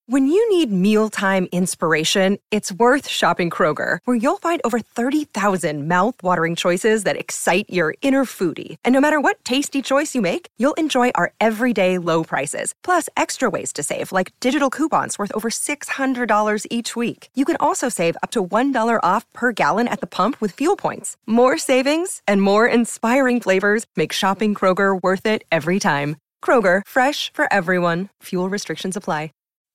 When you need mealtime inspiration, it's worth shopping Kroger, where you'll find over 30,000 mouth-watering choices that excite your inner foodie. And no matter what tasty choice you make, you'll enjoy our everyday low prices, plus extra ways to save, like digital coupons worth over $600 each week. You can also save up to $1 off per gallon at the pump with fuel points. More savings and more inspiring flavors make shopping Kroger worth it every time. Kroger, fresh for everyone. Fuel restrictions apply.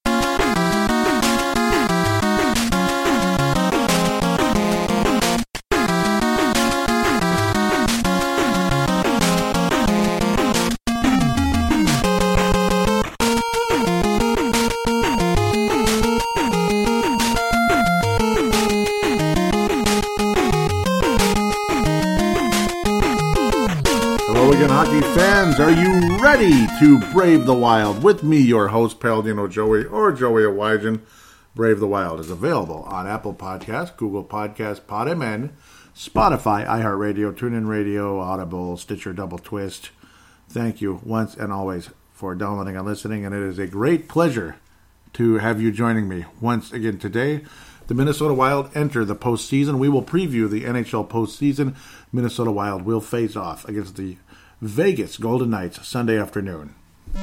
Hockey fans, are you ready to brave the wild? With me, your host, Paladino Joey, or Joey Awajan. Brave the Wild is available on Apple Podcasts, Google Podcasts, PodMN, Spotify, iHeartRadio, TuneIn Radio, Audible, Stitcher, Double Twist. Thank you once and always for downloading and listening, and it is a great pleasure to have you joining me once again today. The Minnesota Wild enter the postseason. We will preview the NHL postseason. Minnesota Wild will face off against the Vegas Golden Knights Sunday afternoon.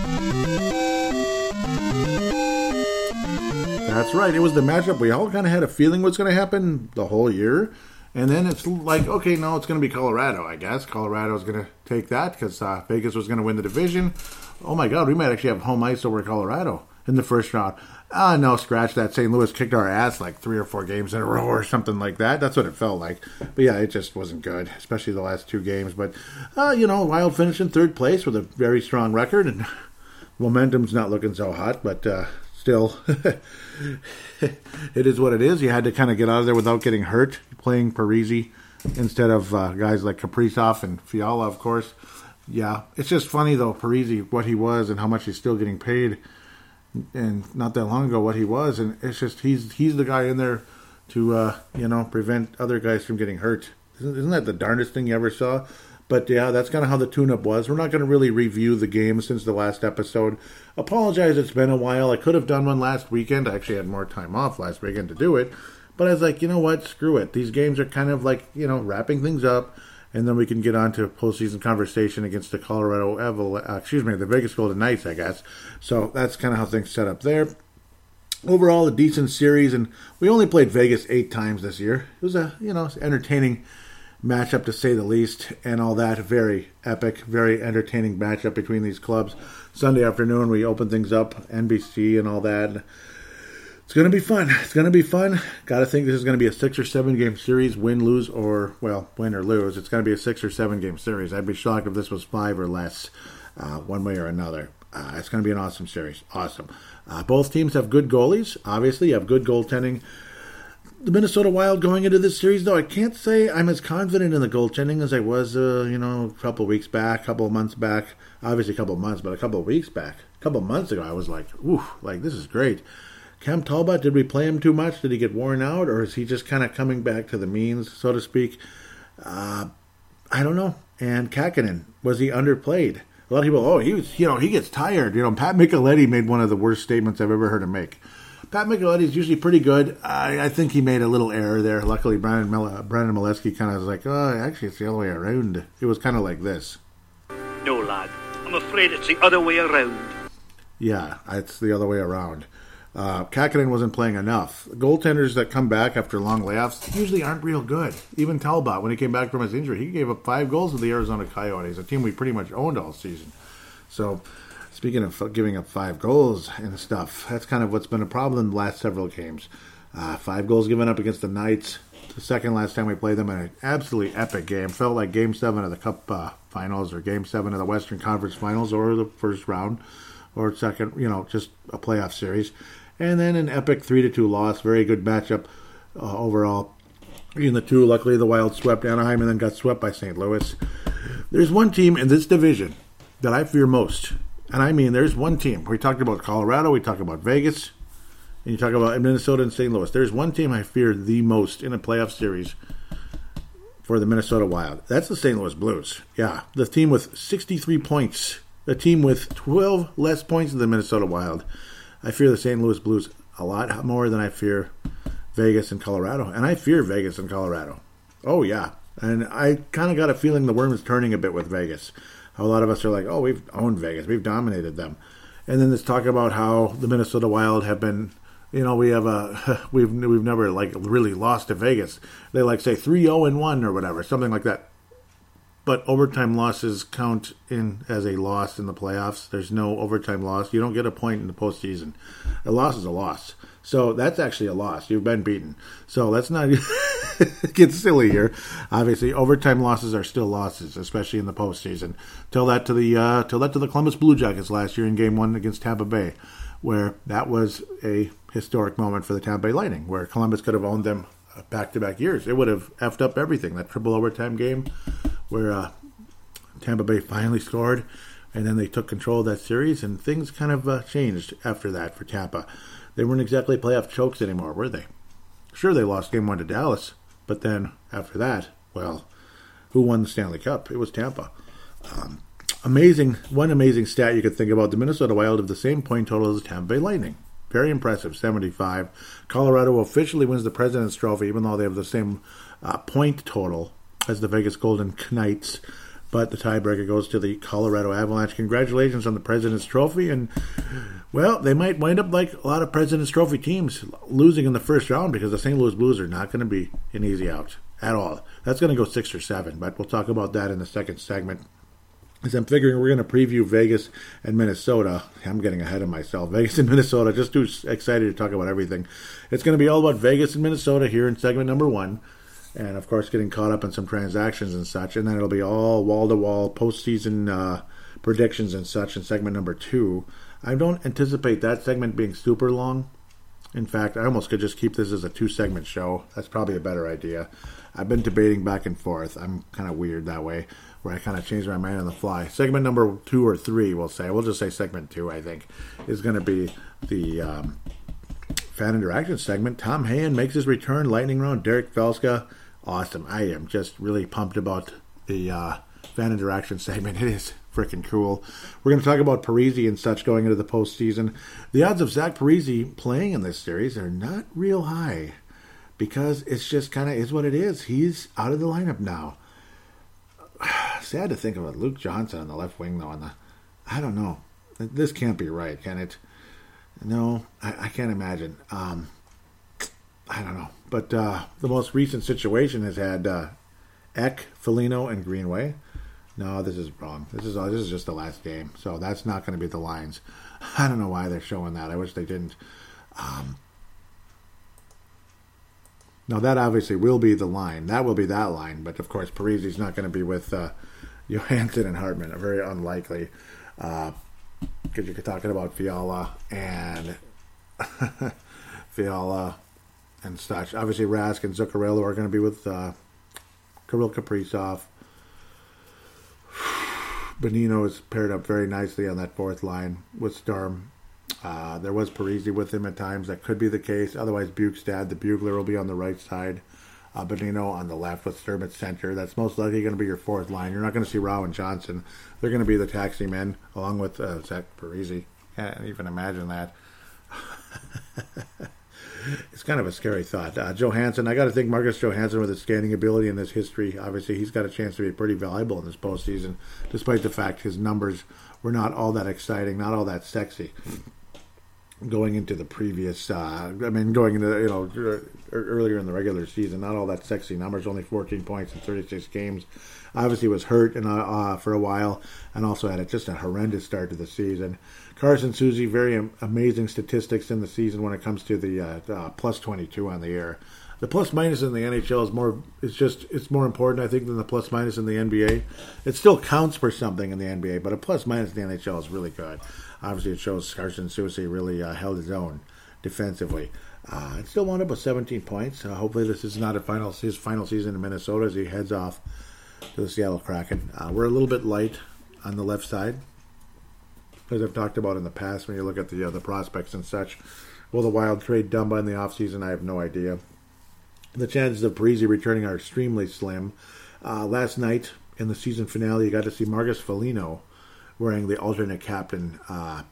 That's right. It was the matchup we all kind of had a feeling was going to happen the whole year. And then it's like, okay, no, it's going to be Colorado, I guess. Colorado's going to take that because Vegas was going to win the division. Oh, my God, we might actually have home ice over Colorado in the first round. No, scratch that. St. Louis kicked our ass like 3 or 4 games in a row or something like that. That's what it felt like. But yeah, it just wasn't good, especially the last 2 games. But, Wild finished in 3rd place with a very strong record, and momentum's not looking so hot, but still, it is what it is. You had to kind of get out of there without getting hurt, playing Parise instead of guys like Kaprizov and Fiala, of course. Yeah, it's just funny, though, Parise, what he was and how much he's still getting paid. And not that long ago, what he was, and it's just he's the guy in there to prevent other guys from getting hurt. Isn't that the darndest thing you ever saw? But yeah, that's kind of how the tune-up was. We're not going to really review the game since the last episode. Apologize, it's been a while. I could have done one last weekend. I actually had more time off last weekend to do it, but I was like, you know what? Screw it. These games are kind of like wrapping things up. And then we can get on to postseason conversation against the the Vegas Golden Knights, I guess. So that's kind of how things set up there. Overall, a decent series, and we only played Vegas 8 times this year. It was a entertaining matchup to say the least, and all that. Very epic, very entertaining matchup between these clubs. Sunday afternoon, we open things up, NBC and all that. It's going to be fun. It's going to be fun. Got to think this is going to be a 6 or 7 game series, win, lose, or, win or lose. It's going to be a 6 or 7 game series. I'd be shocked if this was 5 or less, one way or another. It's going to be an awesome series. Awesome. Both teams have good goalies. Obviously, you have good goaltending. The Minnesota Wild going into this series, though, I can't say I'm as confident in the goaltending as I was, a couple weeks back, couple of months back. Obviously, a couple of months, but a couple of weeks back. A couple of months ago, I was like, this is great. Cam Talbot, did we play him too much? Did he get worn out? Or is he just kind of coming back to the means, so to speak? I don't know. And Kakkonen, was he underplayed? A lot of people, he gets tired. Pat Micheletti made one of the worst statements I've ever heard him make. Pat Micheletti's usually pretty good. I think he made a little error there. Luckily, Brandon Molesky kind of was like, actually, it's the other way around. It was kind of like this. No, lad. I'm afraid it's the other way around. Yeah, it's the other way around. Kakkonen wasn't playing enough. Goaltenders that come back after long layoffs usually aren't real good. Even Talbot, when he came back from his injury, he gave up 5 goals to the Arizona Coyotes, a team we pretty much owned all season. So, speaking of giving up 5 goals and stuff, that's kind of what's been a problem in the last several games. 5 goals given up against the Knights. The second last time we played them in an absolutely epic game. Felt like Game 7 of the Cup Finals or Game 7 of the Western Conference Finals or the first round or second, just a playoff series. And then an epic 3-2 loss. Very good matchup overall. In the 2, luckily the Wild swept Anaheim and then got swept by St. Louis. There's one team in this division that I fear most. And I mean, there's one team. We talked about Colorado, we talked about Vegas, and you talk about Minnesota and St. Louis. There's one team I fear the most in a playoff series for the Minnesota Wild. That's the St. Louis Blues. Yeah, the team with 63 points. The team with 12 less points than the Minnesota Wild. I fear the St. Louis Blues a lot more than I fear Vegas and Colorado. And I fear Vegas and Colorado. Oh, yeah. And I kind of got a feeling the worm is turning a bit with Vegas. A lot of us are like, oh, we've owned Vegas. We've dominated them. And then let's talk about how the Minnesota Wild have been, we've never like really lost to Vegas. They like say 3-0-1 or whatever, something like that. But overtime losses count in as a loss in the playoffs. There's no overtime loss. You don't get a point in the postseason. A loss is a loss. So that's actually a loss. You've been beaten. So let's not get silly here. Obviously, overtime losses are still losses, especially in the postseason. Tell that to the Columbus Blue Jackets last year in Game 1 against Tampa Bay, where that was a historic moment for the Tampa Bay Lightning, where Columbus could have owned them back-to-back years. It would have effed up everything. That triple overtime game where Tampa Bay finally scored, and then they took control of that series, and things kind of changed after that for Tampa. They weren't exactly playoff chokes anymore, were they? Sure, they lost Game 1 to Dallas, but then after that, well, who won the Stanley Cup? It was Tampa. One amazing stat you could think about, the Minnesota Wild have the same point total as the Tampa Bay Lightning. Very impressive, 75. Colorado officially wins the President's Trophy, even though they have the same point total as the Vegas Golden Knights. But the tiebreaker goes to the Colorado Avalanche. Congratulations on the President's Trophy. And, well, they might wind up like a lot of President's Trophy teams, losing in the first round because the St. Louis Blues are not going to be an easy out at all. That's going to go 6 or 7, but we'll talk about that in the second segment. As I'm figuring we're going to preview Vegas and Minnesota. I'm getting ahead of myself. Vegas and Minnesota, just too excited to talk about everything. It's going to be all about Vegas and Minnesota here in segment number 1. And, of course, getting caught up in some transactions and such. And then it'll be all wall-to-wall postseason predictions and such in segment number 2. I don't anticipate that segment being super long. In fact, I almost could just keep this as a 2-segment show. That's probably a better idea. I've been debating back and forth. I'm kind of weird that way, where I kind of change my mind on the fly. Segment number 2 or 3, we'll say. We'll just say segment 2, I think, is going to be the fan interaction segment. Tom Hayen makes his return. Lightning round. Derek Felska. Awesome. I am just really pumped about the fan interaction segment. It is freaking cool. We're going to talk about Parise and such going into the postseason. The odds of Zach Parise playing in this series are not real high because it's just kind of is what it is. He's out of the lineup now. Sad to think about Luke Johnson on the left wing, though. I don't know. This can't be right, can it? No, I can't imagine. I don't know. But the most recent situation has had Eck, Foligno, and Greenway. No, this is wrong. This is just the last game. So that's not going to be the lines. I don't know why they're showing that. I wish they didn't. Now, that obviously will be the line. That will be that line. But, of course, Parise's not going to be with Johansson and Hartman. Very unlikely. Because you're talking about Fiala and and such. Obviously, Rask and Zuccarello are going to be with Kirill Kaprizov. Bonino is paired up very nicely on that fourth line with Sturm. There was Parise with him at times. That could be the case. Otherwise, Bukestad, the bugler, will be on the right side. Bonino on the left with Sturm at center. That's most likely going to be your fourth line. You're not going to see Rao and Johnson. They're going to be the taxi men along with Zach Parise. Can't even imagine that. It's kind of a scary thought. Johansson, I got to think Marcus Johansson with his skating ability and his history, obviously he's got a chance to be pretty valuable in this postseason, despite the fact his numbers were not all that exciting, not all that sexy. Going into the previous, going into, earlier in the regular season, not all that sexy numbers, only 14 points in 36 games. Obviously was hurt for a while and also had just a horrendous start to the season. Carson Soucy, very amazing statistics in the season when it comes to the plus 22 on the air. The plus minus in the NHL it's more important, I think, than the plus minus in the NBA. It still counts for something in the NBA, but a plus minus in the NHL is really good. Obviously, it shows Carson Soucy really held his own defensively. It still wound up with 17 points. Hopefully, this is not his final season in Minnesota as he heads off to the Seattle Kraken. We're a little bit light on the left side, as I've talked about in the past. When you look at the prospects and such, will the Wild trade Dumba in the offseason? I have no idea. The chances of Parise returning are extremely slim. Last night in the season finale, you got to see Marcus Foligno wearing the alternate captain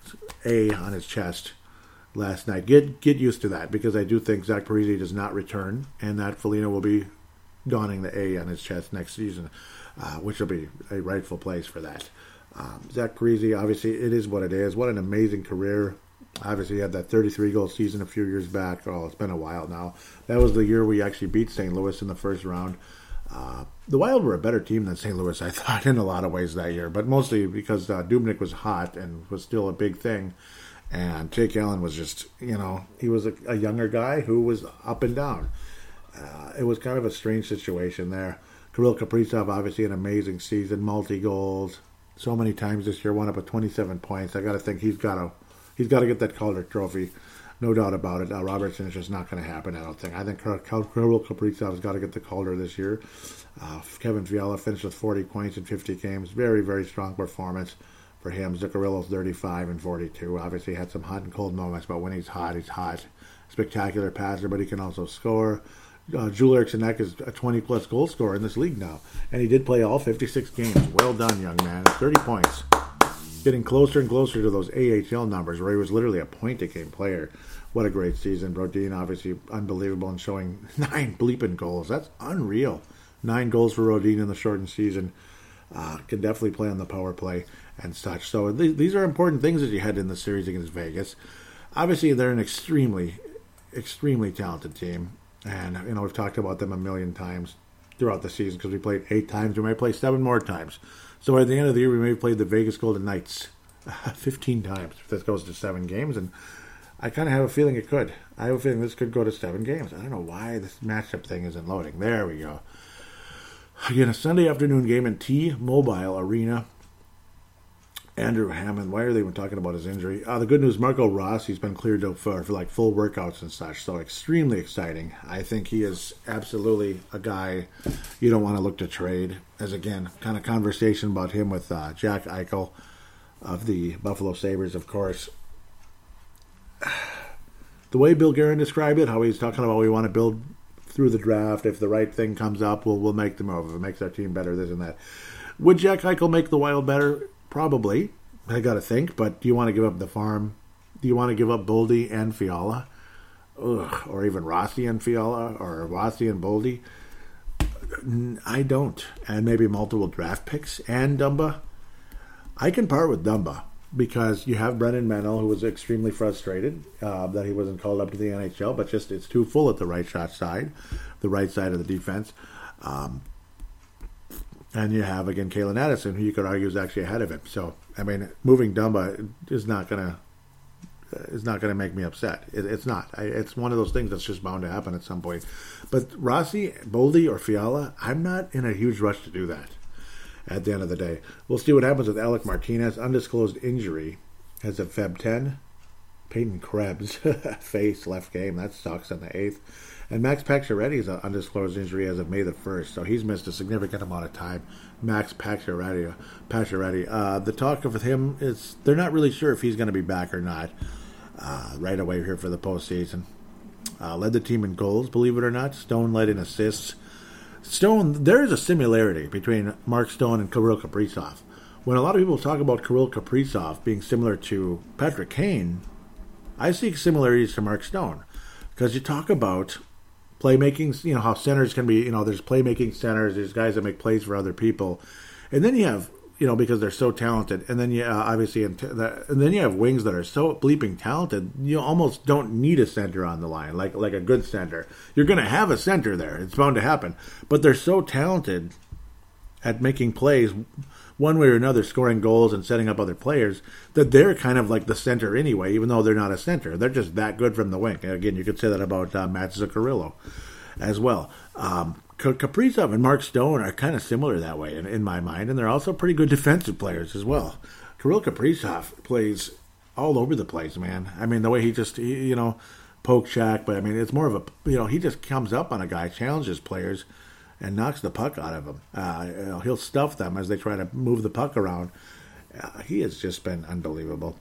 A on his chest last night. Get used to that, because I do think Zach Parise does not return, and that Foligno will be donning the A on his chest next season, which will be a rightful place for that. Zach Parise, obviously, it is what it is. What an amazing career. Obviously, he had that 33-goal season a few years back. Oh, it's been a while now. That was the year we actually beat St. Louis in the first round. The Wild were a better team than St. Louis, I thought, in a lot of ways that year, but mostly because Dubnyk was hot and was still a big thing. And Jake Allen was just, he was a younger guy who was up and down. It was kind of a strange situation there. Kirill Kaprizov, obviously an amazing season, multi-goals. So many times this year, won up with 27 points. I got to think he's got to get that Calder Trophy, no doubt about it. Robertson is just not going to happen, I don't think. I think Kirill Kaprizov's got to get the Calder this year. Kevin Fiala finished with 40 points in 50 games. Very, very strong performance for him. Zuccarello's 35 and 42. Obviously had some hot and cold moments, but when he's hot, he's hot. Spectacular passer, but he can also score. Joel Eriksson Ek is a 20-plus goal scorer in this league now, and he did play all 56 games. Well done, young man. 30 points. Getting closer and closer to those AHL numbers, where he was literally a point-a-game player. What a great season. Brodin, obviously unbelievable in showing 9 bleeping goals. That's unreal. 9 goals for Brodin in the shortened season. Can definitely play on the power play and such. So these are important things as you head in the series against Vegas. Obviously, they're an extremely, extremely talented team. And, we've talked about them a million times throughout the season, because we played 8 times. We might play 7 more times. So at the end of the year, we may have played the Vegas Golden Knights 15 times if this goes to 7 games. And I kind of have a feeling it could. I have a feeling this could go to 7 games. I don't know why this matchup thing isn't loading. There we go. Again, a Sunday afternoon game in T-Mobile Arena. Andrew Hammond, why are they even talking about his injury? The good news, Marco Rossi's been cleared up for like full workouts and such, so extremely exciting. I think he is absolutely a guy you don't want to look to trade. As again, kind of conversation about him with Jack Eichel of the Buffalo Sabres, of course. The way Bill Guerin described it, how he's talking about we want to build through the draft. If the right thing comes up, we'll make the move. If it makes our team better, this and that. Would Jack Eichel make the Wild better? Probably. I got to think. But do you want to give up the farm? Do you want to give up Boldy and Fiala? Ugh. Or even Rossi and Fiala? Or Rossi and Boldy? I don't. And maybe multiple draft picks and Dumba. I can part with Dumba, because you have Brennan Menell, who was extremely frustrated that he wasn't called up to the NHL, but just it's too full at the right shot side, the right side of the defense. And you have, again, Kalen Addison, who you could argue is actually ahead of him. So, I mean, moving Dumba is not going to make me upset. It's not. It's one of those things that's just bound to happen at some point. But Rossi, Boldy, or Fiala, I'm not in a huge rush to do that. At the end of the day, we'll see what happens with Alec Martinez. Undisclosed injury as of Feb 10. Peyton Krebs, face, left game. That sucks on the 8th. And Max Pacioretty is an undisclosed injury as of May the 1st. So he's missed a significant amount of time. Max Pacioretty. The talk of him is they're not really sure if he's going to be back or not right away here for the postseason. Led the team in goals, believe it or not. Stone led in assists. Stone, there is a similarity between Mark Stone and Kirill Kaprizov. When a lot of people talk about Kirill Kaprizov being similar to Patrick Kane, I see similarities to Mark Stone. Because you talk about playmaking, how centers can be, there's playmaking centers, there's guys that make plays for other people. And then you have, because they're so talented. And then you obviously, and then you have wings that are so bleeping talented, you almost don't need a center on the line, like a good center. You're going to have a center there. It's bound to happen. But they're so talented at making plays one way or another, scoring goals and setting up other players, that they're kind of like the center anyway, even though they're not a center. They're just that good from the wing. And again, you could say that about Matt Zuccarello as well. Kaprizov and Mark Stone are kind of similar that way in my mind, and they're also pretty good defensive players as well. Kirill Kaprizov plays all over the place, man. I mean, the way he just, poke Shaq, but I mean, it's more of a, he just comes up on a guy, challenges players, and knocks the puck out of them. He'll stuff them as they try to move the puck around. He has just been unbelievable.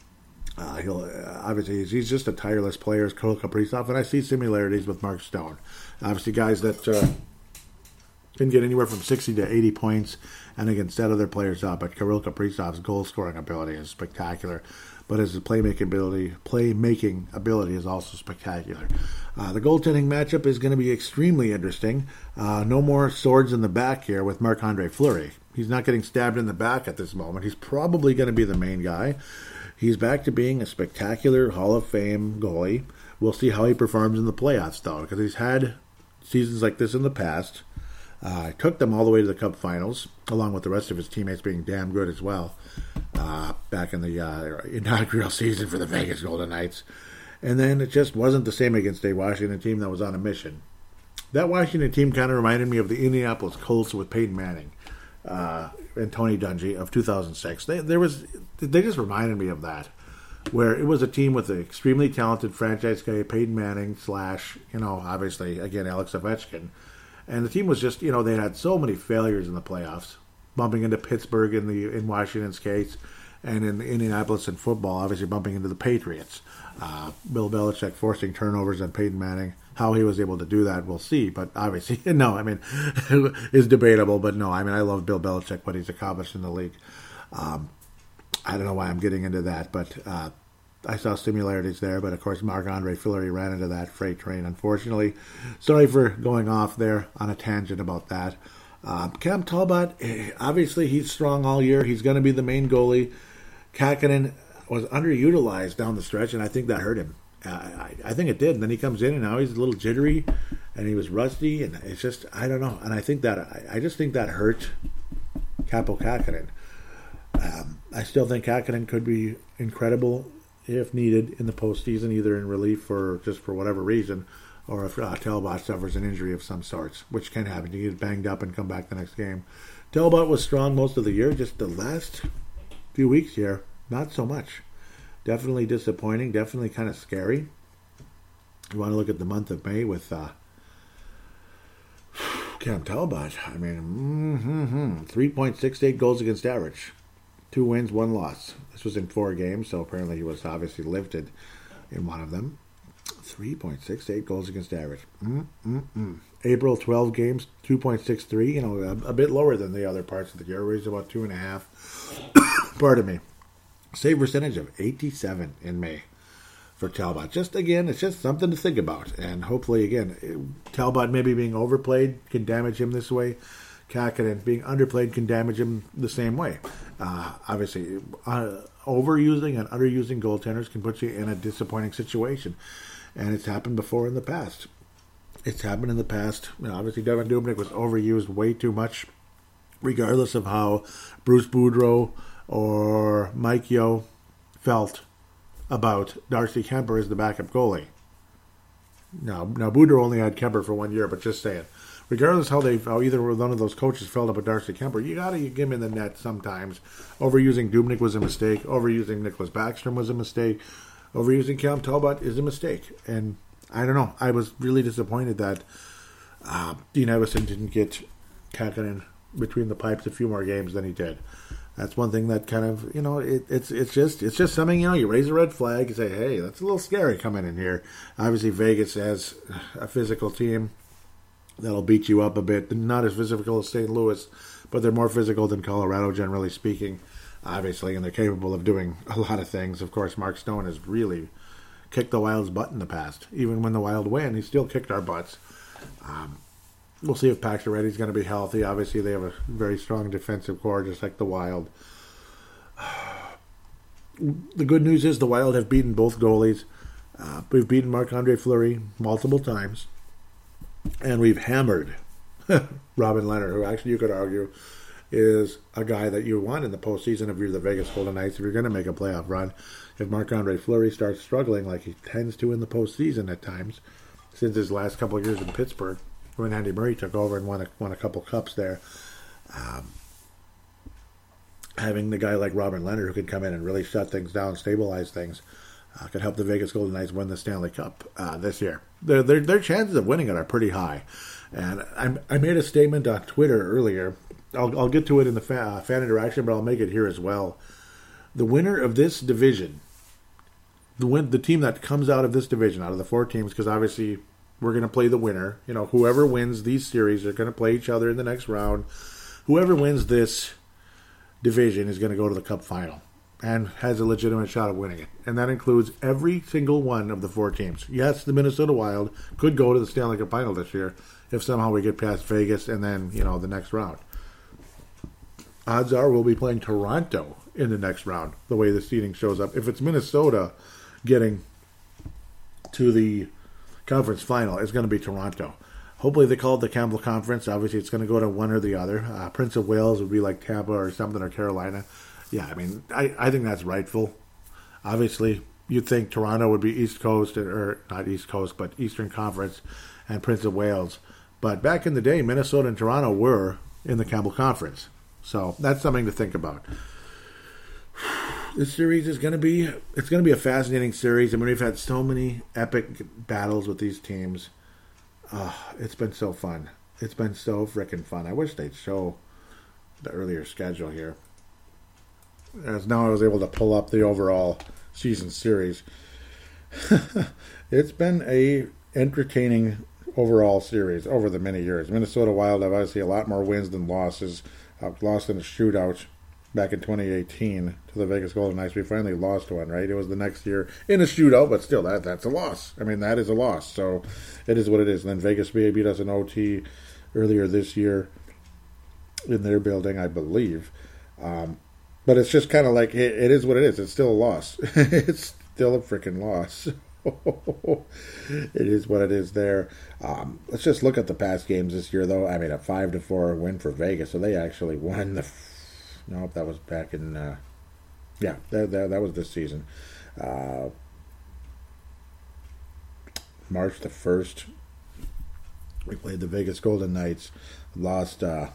Obviously, he's just a tireless player, Kirill Kaprizov, and I see similarities with Mark Stone. Obviously, guys that can get anywhere from 60 to 80 points and again set other players up. But Kirill Kaprizov's goal-scoring ability is spectacular. But his playmaking ability is also spectacular. The goaltending matchup is going to be extremely interesting. No more swords in the back here with Marc-Andre Fleury. He's not getting stabbed in the back at this moment. He's probably going to be the main guy. He's back to being a spectacular Hall of Fame goalie. We'll see how he performs in the playoffs, though, because he's had seasons like this in the past. Took them all the way to the Cup Finals, along with the rest of his teammates being damn good as well, back in the inaugural season for the Vegas Golden Knights. And then it just wasn't the same against a Washington team that was on a mission. That Washington team kind of reminded me of the Indianapolis Colts with Peyton Manning and Tony Dungy of 2006. They just reminded me of that, where it was a team with an extremely talented franchise guy, Peyton Manning, / obviously, again, Alex Ovechkin. And the team was just, they had so many failures in the playoffs, bumping into Pittsburgh in Washington's case, and in Indianapolis in football, obviously bumping into the Patriots. Bill Belichick forcing turnovers on Peyton Manning. How he was able to do that, we'll see. But obviously, it's debatable. But no, I love Bill Belichick, what he's accomplished in the league. I don't know why I'm getting into that, but I saw similarities there. But of course, Marc-Andre Fleury ran into that freight train, unfortunately. Sorry for going off there on a tangent about that. Cam Talbot, obviously, he's strong all year. He's going to be the main goalie. Kähkönen was underutilized down the stretch, and I think that hurt him. I think it did. And then he comes in, and now he's a little jittery, and he was rusty, and it's just, I don't know. And I just think that hurt Kaapo Kähkönen. I still think Kähkönen could be incredible if needed in the postseason, either in relief or just for whatever reason, or if Talbot suffers an injury of some sorts, which can happen. You get banged up and come back the next game. Talbot was strong most of the year. Just the last few weeks here, not so much. Definitely disappointing. Definitely kind of scary. You want to look at the month of May with Cam Talbot. 3.68 goals against average. 2 wins, 1 loss. This was in 4 games, so apparently he was obviously lifted in one of them. 3.68 goals against average. April, 12 games, 2.63. A bit lower than the other parts of the year. Raised about 2.5. Pardon me. Save percentage of 87 in May for Talbot. Just again, it's just something to think about. And hopefully, again, Talbot maybe being overplayed can damage him this way. Kähkönen being underplayed can damage him the same way. Obviously, overusing and underusing goaltenders can put you in a disappointing situation. And it's happened before in the past. Obviously, Devan Dubnyk was overused way too much, regardless of how Bruce Boudreau or Mike Yeo felt about Darcy Kemper as the backup goalie. Now Boudreau only had Kemper for 1 year, but just saying. Regardless how either one of those coaches felt about Darcy Kemper, you got to get him in the net sometimes. Overusing Dubnyk was a mistake. Overusing Nicholas Backstrom was a mistake. Overusing Cam Talbot is a mistake. And I don't know. I was really disappointed that Dean Evason didn't get Kähkönen between the pipes a few more games than he did. That's one thing that kind of, it's just something, you raise a red flag and say, hey, that's a little scary coming in here. Obviously, Vegas has a physical team that'll beat you up a bit. Not as physical as St. Louis, but they're more physical than Colorado, generally speaking, obviously, and they're capable of doing a lot of things. Of course, Mark Stone has really kicked the Wild's butt in the past. Even when the Wild win, he still kicked our butts. We'll see if Pacioretty's going to be healthy. Obviously, they have a very strong defensive core, just like the Wild. The good news is the Wild have beaten both goalies. We've beaten Marc-Andre Fleury multiple times. And we've hammered Robin Lehner, who actually you could argue is a guy that you want in the postseason if you're the Vegas Golden Knights, if you're going to make a playoff run. If Marc-Andre Fleury starts struggling like he tends to in the postseason at times, since his last couple of years in Pittsburgh, when Andy Murray took over and won a couple cups there, having the guy like Robin Lehner who could come in and really shut things down, stabilize things, could help the Vegas Golden Knights win the Stanley Cup this year. Their chances of winning it are pretty high. And I made a statement on Twitter earlier. I'll get to it in the fan interaction, but I'll make it here as well. The winner of this division, the team that comes out of this division, out of the 4 teams, because obviously we're going to play the winner. Whoever wins these series are going to play each other in the next round. Whoever wins this division is going to go to the Cup final and has a legitimate shot of winning it. And that includes every single one of the 4 teams. Yes, the Minnesota Wild could go to the Stanley Cup final this year if somehow we get past Vegas and then, the next round. Odds are we'll be playing Toronto in the next round, the way the seeding shows up. If it's Minnesota getting to the conference final, it's going to be Toronto. Hopefully they call it the Campbell Conference. Obviously it's going to go to one or the other. Prince of Wales would be like Tampa or something, or Carolina. Yeah, I think that's rightful. Obviously, you'd think Toronto would be East Coast, or not East Coast, but Eastern Conference, and Prince of Wales. But back in the day, Minnesota and Toronto were in the Campbell Conference. So that's something to think about. This series is going to be a fascinating series. We've had so many epic battles with these teams. It's been so fun. It's been so freaking fun. I wish they'd show the earlier schedule here. As now I was able to pull up the overall season series. It's been a entertaining overall series over the many years. Minnesota Wild have obviously a lot more wins than losses. Lost in a shootout back in 2018 to the Vegas Golden Knights. We finally lost one, right? It was the next year in a shootout, but still, that's a loss. That is a loss. So it is what it is. And then Vegas beat us in OT earlier this year in their building, I believe. But it's just kind of like, it is what it is. It's still a loss. It's still a freaking loss. It is what it is there. Let's just look at the past games this year, though. A 5-4 win for Vegas, so they actually won the. Nope, that was back in. That was this season. March the 1st, we played the Vegas Golden Knights. Lost. Lost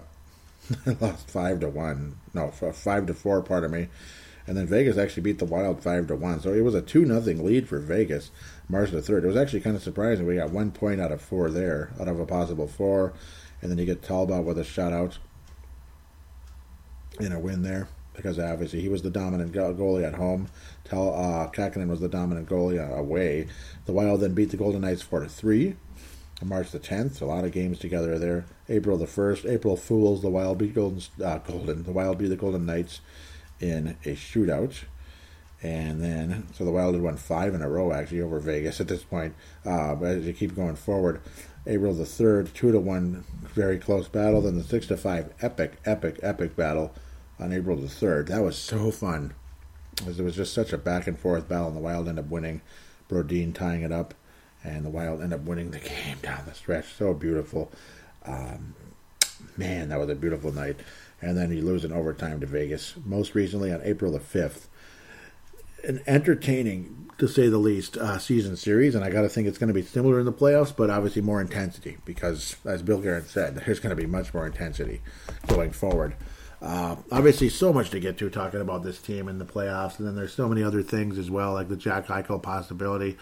5-1. No, 5-4. Pardon me. And then Vegas actually beat the Wild 5-1. So it was a 2-0 lead for Vegas, March the 3rd. It was actually kind of surprising. We got 1 point out of 4 there, out of a possible 4. And then you get Talbot with a shutout in a win there, because obviously he was the dominant goalie at home. Kakkonen was the dominant goalie away. The Wild then beat the Golden Knights 4-3 on March the 10th. A lot of games together there. April the 1st, April Fools, the Wild beat the Wild beat the Golden Knights in a shootout. And then, so the Wild had won 5 in a row, actually, over Vegas at this point. But as you keep going forward, April the 3rd, 2-1, very close battle. Then the 6-5, epic battle on April the 3rd. That was so fun, because it was just such a back-and-forth battle, and the Wild ended up winning, Brodin tying it up, and the Wild ended up winning the game down the stretch. So beautiful. Man, that was a beautiful night. And then you lose in overtime to Vegas, most recently on April the 5th. An entertaining, to say the least, season series, and I got to think it's going to be similar in the playoffs, but obviously more intensity, because, as Bill Guerin said, there's going to be much more intensity going forward. Obviously, so much to get to talking about this team in the playoffs, and then there's so many other things as well, like the Jack Eichel possibility.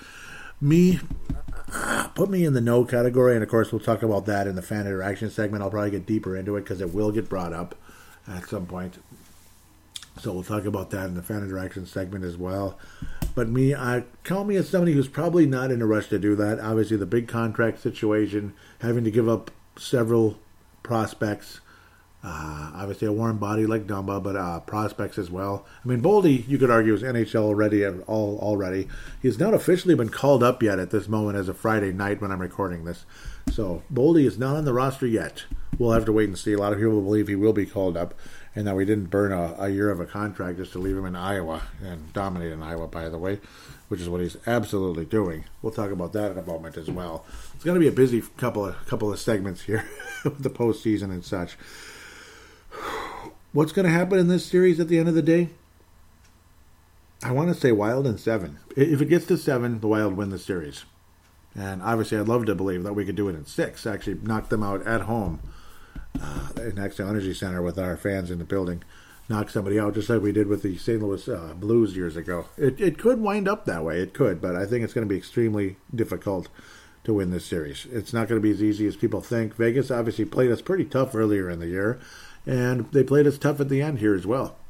Put me in the no category, and of course we'll talk about that in the fan interaction segment. I'll probably get deeper into it, because it will get brought up at some point. So we'll talk about that in the fan interaction segment as well. But call me as somebody who's probably not in a rush to do that. Obviously, the big contract situation, having to give up several prospects. Obviously, a warm body like Dumba, but prospects as well. Boldy, you could argue, is NHL already. He's not officially been called up yet at this moment as of Friday night when I'm recording this. So Boldy is not on the roster yet. We'll have to wait and see. A lot of people believe he will be called up, and that we didn't burn a year of a contract just to leave him in Iowa and dominate in Iowa, by the way, which is what he's absolutely doing. We'll talk about that in a moment as well. It's going to be a busy couple of segments here with the postseason and such. What's going to happen in this series at the end of the day? I want to say Wild in 7. If it gets to 7, the Wild win the series. And obviously I'd love to believe that we could do it in 6, actually knock them out at home in Xcel Energy Center with our fans in the building. Knock somebody out just like we did with the St. Louis Blues years ago. It could wind up that way. It could, but I think it's going to be extremely difficult to win this series. It's not going to be as easy as people think. Vegas obviously played us pretty tough earlier in the year. And they played us tough at the end here as well.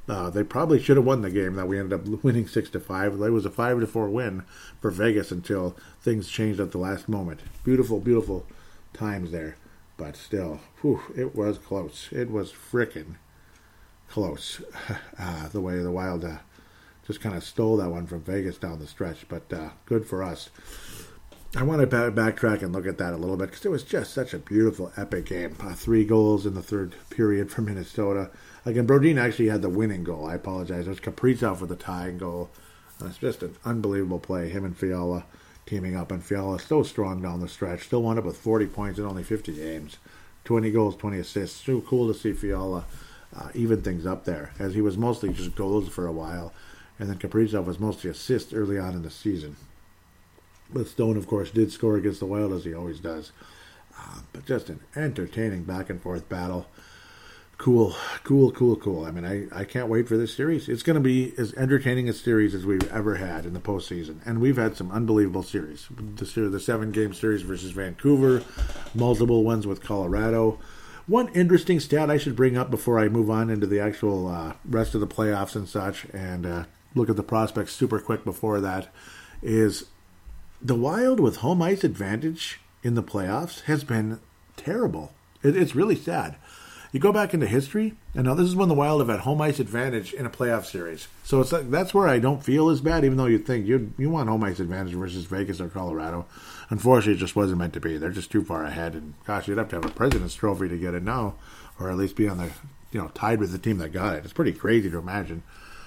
They probably should have won the game that we ended up winning 6-5. It was a 5-4 win for Vegas until things changed at the last moment. Beautiful, beautiful times there. But still, it was close. It was frickin' close. The way the Wild just kind of stole that one from Vegas down the stretch. But good for us. I want to backtrack and look at that a little bit because it was just such a beautiful, epic game. 3 goals in the third period for Minnesota. Again, Brodin actually had the winning goal. I apologize. It was Kaprizov with the tying goal. It's just an unbelievable play. Him and Fiala teaming up. And Fiala so strong down the stretch. Still wound up with 40 points in only 50 games. 20 goals, 20 assists. So cool to see Fiala even things up there, as he was mostly just goals for a while. And then Kaprizov was mostly assists early on in the season. But Stone, of course, did score against the Wild, as he always does. But just an entertaining back-and-forth battle. Cool. I mean, I can't wait for this series. It's going to be as entertaining a series as we've ever had in the postseason. And we've had some unbelievable series. The 7-game series versus Vancouver, multiple ones with Colorado. One interesting stat I should bring up before I move on into the actual rest of the playoffs and such, and look at the prospects super quick before that, is the Wild with home ice advantage in the playoffs has been terrible. It's really sad. You go back into history, and now this is when the Wild have had home ice advantage in a playoff series. So it's like, that's where I don't feel as bad, even though you think you want home ice advantage versus Vegas or Colorado. Unfortunately, it just wasn't meant to be. They're just too far ahead, and gosh, you'd have to have a President's Trophy to get it now, or at least be on the tied with the team that got it. It's pretty crazy to imagine.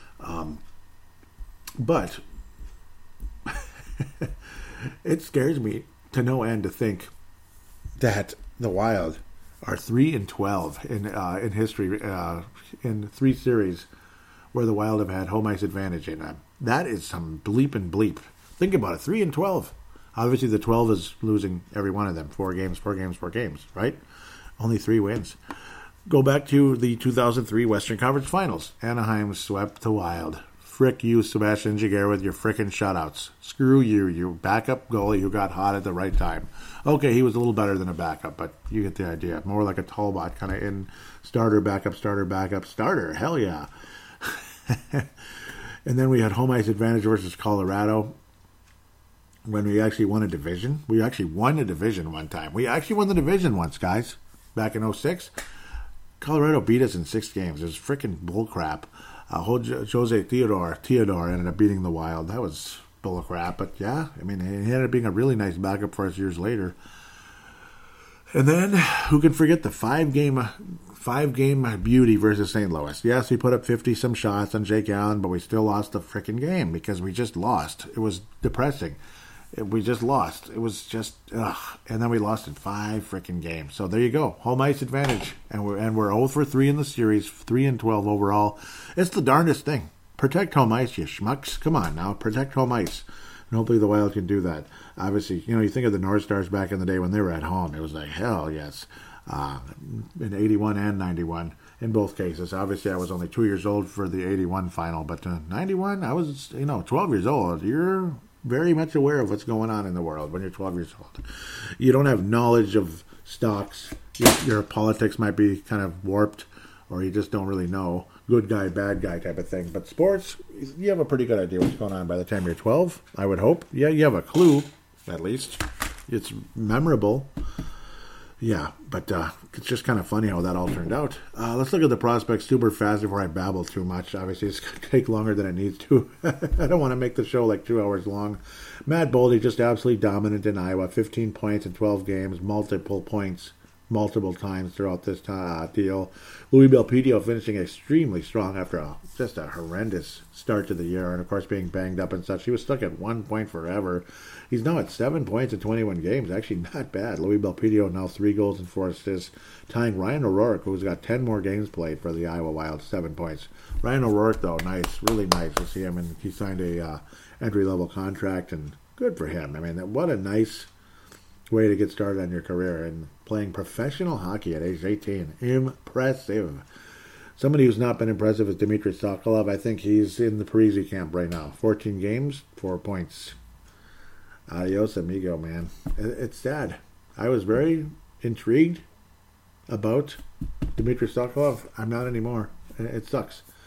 But it scares me to no end to think that the Wild are 3-12 in history in 3 series where the Wild have had home ice advantage in them. That is some bleep. Think about it, 3-12. Obviously, the 12 is losing every one of them. 4 games, right? Only 3 wins. Go back to the 2003 Western Conference Finals. Anaheim swept the Wild. Frick you, Sebastian Jaguar, with your frickin' shutouts. Screw you, you backup goalie who got hot at the right time. Okay, he was a little better than a backup, but you get the idea. More like a Talbot, kind of in starter, backup, starter. Hell yeah. And then we had home ice advantage versus Colorado when we actually won a division. We actually won a division one time. We actually won the division once, guys, back in 2006. Colorado beat us in 6 games. It was freaking bullcrap. Jose Theodore ended up beating the Wild. That was bullcrap, but yeah, I mean, he ended up being a really nice backup for us years later. And then, who can forget the 5-game beauty versus St. Louis? Yes, we put up 50-some shots on Jake Allen, but we still lost the freaking game because we just lost. It was depressing. We just lost. It was just, ugh. And then we lost in 5 freaking games. So there you go. Home ice advantage. And we're 0-3 in the series, 3-12 overall. It's the darndest thing. Protect home ice, you schmucks. Come on now. Protect home ice. And hopefully the Wild can do that. Obviously, you think of the North Stars back in the day when they were at home. It was like, hell yes. In 81 and 91 in both cases. Obviously, I was only 2 years old for the 81 final. But 91, I was, 12 years old. You're very much aware of what's going on in the world when you're 12 years old. You don't have knowledge of stocks. Your politics might be kind of warped, or you just don't really know. Good guy, bad guy type of thing. But sports, you have a pretty good idea what's going on by the time you're 12, I would hope. Yeah, you have a clue, at least. It's memorable. Yeah, but it's just kind of funny how that all turned out. Let's look at the prospects super fast before I babble too much. Obviously, it's going to take longer than it needs to. I don't want to make the show like 2 hours long. Matt Boldy just absolutely dominant in Iowa. 15 points in 12 games, multiple points, multiple times throughout this deal. Louis Belpedio finishing extremely strong after just a horrendous start to the year. And, of course, being banged up and such. He was stuck at 1 point forever. He's now at 7 points in 21 games. Actually, not bad. Louis Belpedio now 3 goals and 4 assists, tying Ryan O'Rourke, who's got 10 more games played for the Iowa Wild, 7 points. Ryan O'Rourke, though, nice, really nice to see him. And he signed a entry-level contract, and good for him. I mean, what a nice way to get started on your career and playing professional hockey at age 18. Impressive. Somebody who's not been impressive is Dmitry Sokolov. I think he's in the Parise camp right now. 14 games, 4 points. Adios, amigo, man. It's sad. I was very intrigued about Dmitry Sokolov. I'm not anymore. It sucks.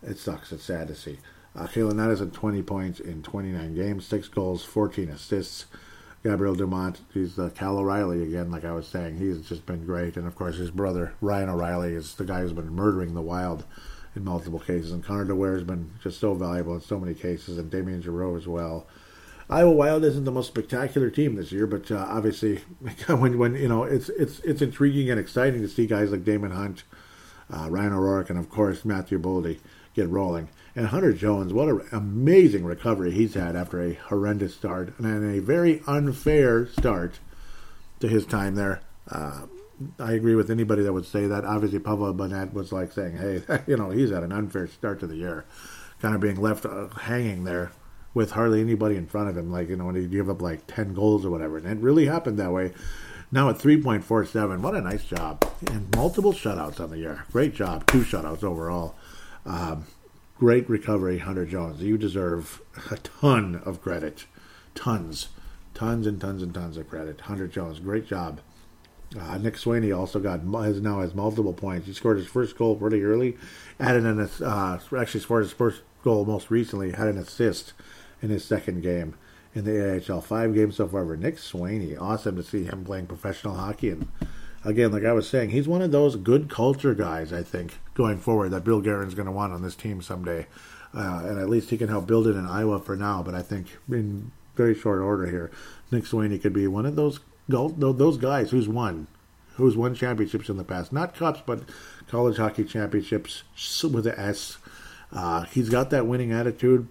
It sucks. It's sad to see. Kalen Addison, 20 points in 29 games, 6 goals, 14 assists. Gabriel Dumont, he's Cal O'Reilly again, like I was saying. He's just been great. And, of course, his brother, Ryan O'Reilly, is the guy who's been murdering the Wild in multiple cases. And Connor DeWare has been just so valuable in so many cases, and Damien Giroux as well. Iowa Wild isn't the most spectacular team this year, but obviously, when it's intriguing and exciting to see guys like Damon Hunt, Ryan O'Rourke, and of course Matthew Boldy get rolling. And Hunter Jones, what an amazing recovery he's had after a horrendous start and a very unfair start to his time there. I agree with anybody that would say that. Obviously, Pavel Burnett was like saying, hey, he's had an unfair start to the year, kind of being left hanging there with hardly anybody in front of him, when he gave up 10 goals or whatever. And it really happened that way. Now at 3.47, what a nice job. And multiple shutouts on the year. Great job. 2 shutouts overall. Great recovery, Hunter Jones. You deserve a ton of credit. Tons and tons of credit. Hunter Jones, great job. Nick Sweeney also has multiple points. He scored his first goal pretty early. Actually scored his first goal most recently. Had an assist in his second game in the AHL. 5 games so far for Nick Sweeney. Awesome to see him playing professional hockey. And again, like I was saying, he's one of those good culture guys, I think, going forward that Bill Guerin's going to want on this team someday. And at least he can help build it in Iowa for now. But I think in very short order here, Nick Sweeney could be one of those guys who's won championships in the past. Not cups, but college hockey championships with an S. He's got that winning attitude.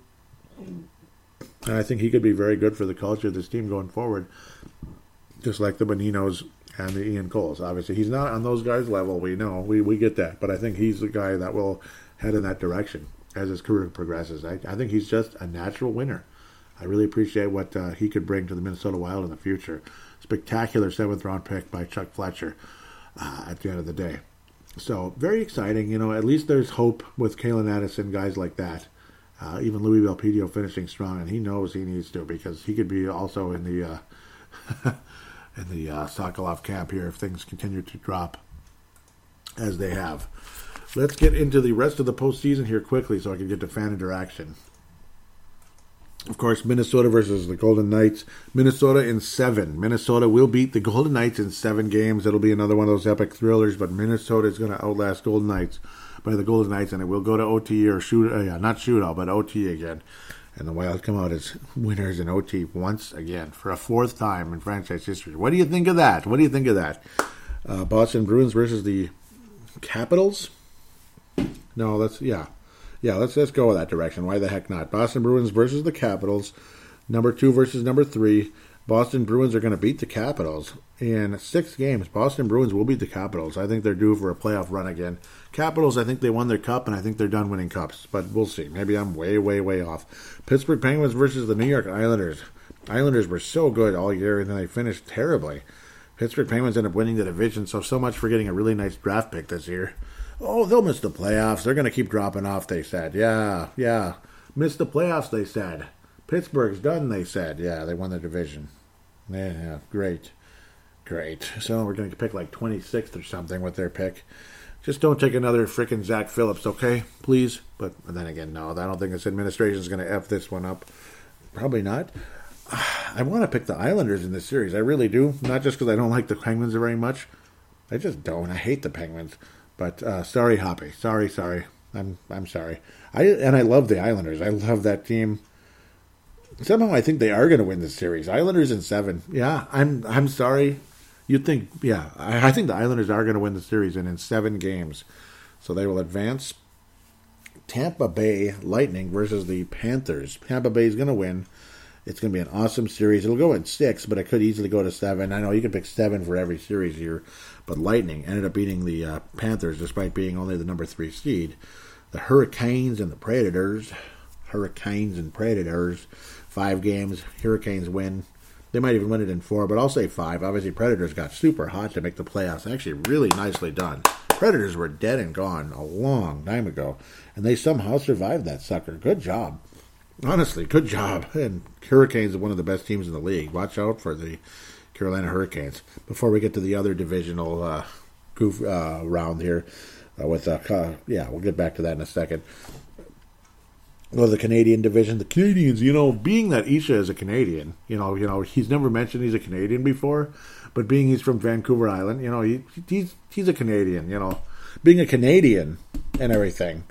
And I think he could be very good for the culture of this team going forward. Just like the Boninos and the Ian Coles. Obviously, he's not on those guys' level. We know. We get that. But I think he's the guy that will head in that direction as his career progresses. I think he's just a natural winner. I really appreciate what he could bring to the Minnesota Wild in the future. Spectacular 7th-round pick by Chuck Fletcher at the end of the day. So, very exciting. At least there's hope with Kalen Addison, guys like that. Even Louis Belpedio finishing strong, and he knows he needs to because he could be also in the Sokolov camp here if things continue to drop as they have. Let's get into the rest of the postseason here quickly so I can get to fan interaction. Of course, Minnesota versus the Golden Knights. Minnesota in 7. Minnesota will beat the Golden Knights in 7 games. It'll be another one of those epic thrillers, but Minnesota is going to outlast Golden Knights by the Golden Knights, and it will go to OT or not shootout, but OT again. And the Wild come out as winners in OT once again for a 4th time in franchise history. What do you think of that? Boston Bruins versus the Capitals? No, let's go with that direction. Why the heck not? Boston Bruins versus the Capitals. Number 2 versus number 3. Boston Bruins are going to beat the Capitals in 6 games. Boston Bruins will beat the Capitals. I think they're due for a playoff run again. Capitals, I think they won their cup, and I think they're done winning cups. But we'll see. Maybe I'm way, way, way off. Pittsburgh Penguins versus the New York Islanders. Islanders were so good all year, and then they finished terribly. Pittsburgh Penguins ended up winning the division, so much for getting a really nice draft pick this year. Oh, they'll miss the playoffs. They're going to keep dropping off, they said. Yeah. Miss the playoffs, they said. Pittsburgh's done, they said. Yeah, they won the division. Yeah, great. So we're going to pick 26th or something with their pick. Just don't take another freaking Zach Phillips, okay? Please. But then again, no, I don't think this administration is going to F this one up. Probably not. I want to pick the Islanders in this series. I really do. Not just because I don't like the Penguins very much. I just don't. I hate the Penguins. But sorry, Hoppy. Sorry. I'm sorry. I love the Islanders. I love that team. Somehow I think they are going to win this series. Islanders in 7. Yeah, I'm sorry. You'd think, yeah. I think the Islanders are going to win the series and in 7 games. So they will advance. Tampa Bay Lightning versus the Panthers. Tampa Bay is going to win. It's going to be an awesome series. It'll go in 6, but it could easily go to 7. I know you can pick 7 for every series here, but Lightning ended up beating the Panthers despite being only the number 3 seed. The Hurricanes and the Predators. 5 games. Hurricanes win. They might even win it in 4, but I'll say 5. Obviously, Predators got super hot to make the playoffs. Actually, really nicely done. Predators were dead and gone a long time ago, and they somehow survived that sucker. Good job. Honestly, good job. And Hurricanes are one of the best teams in the league. Watch out for the Carolina Hurricanes. Before we get to the other divisional round here, we'll get back to that in a second. Well, the Canadian division, the Canadians, being that Isha is a Canadian, he's never mentioned he's a Canadian before, but being he's from Vancouver Island, he's a Canadian, being a Canadian and everything,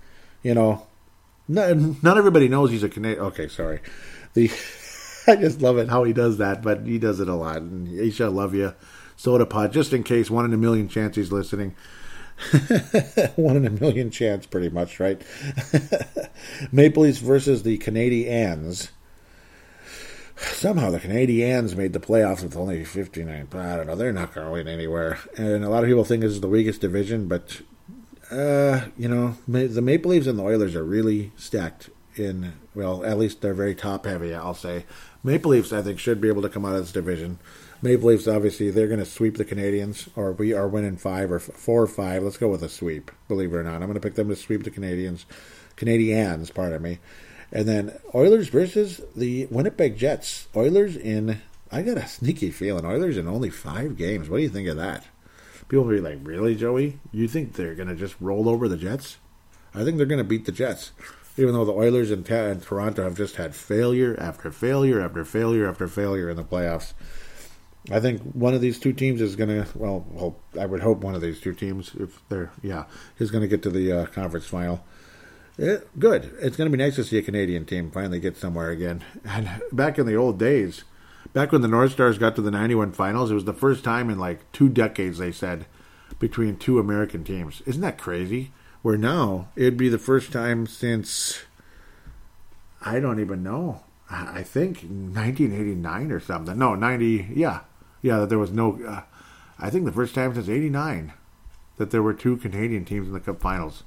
not everybody knows he's a Canadian. Okay, sorry. I just love it how he does that, but he does it a lot. And Isha, I love you. Soda Pod, just in case, 1 in a million chance he's listening. 1 in a million chance, pretty much, right? Maple Leafs versus the Canadiens. Somehow the Canadiens made the playoffs with only 59. I don't know. They're not going anywhere. And a lot of people think this is the weakest division, but, the Maple Leafs and the Oilers are really stacked in, well, at least they're very top-heavy, I'll say. Maple Leafs, I think, should be able to come out of this division. Maple Leafs, obviously, they're going to sweep the Canadiens, or we are winning 4 or 5. Let's go with a sweep, believe it or not. I'm going to pick them to sweep the Canadiens, pardon me. And then Oilers versus the Winnipeg Jets. I got a sneaky feeling, Oilers in only 5 games. What do you think of that? People will be like, really, Joey? You think they're going to just roll over the Jets? I think they're going to beat the Jets. Even though the Oilers and Toronto have just had failure after failure after failure after failure in the playoffs. I think one of these two teams is going to, I would hope one of these two teams, is going to get to the conference final. Good. It's going to be nice to see a Canadian team finally get somewhere again. And back in the old days, back when the North Stars got to the 91 finals, it was the first time in like 2 decades, they said, between 2 American teams. Isn't that crazy? Where now, it'd be the first time since, I don't even know, I think 1989 or something. No, 90, yeah, that there was no, I think the first time since 89 that there were 2 Canadian teams in the Cup Finals.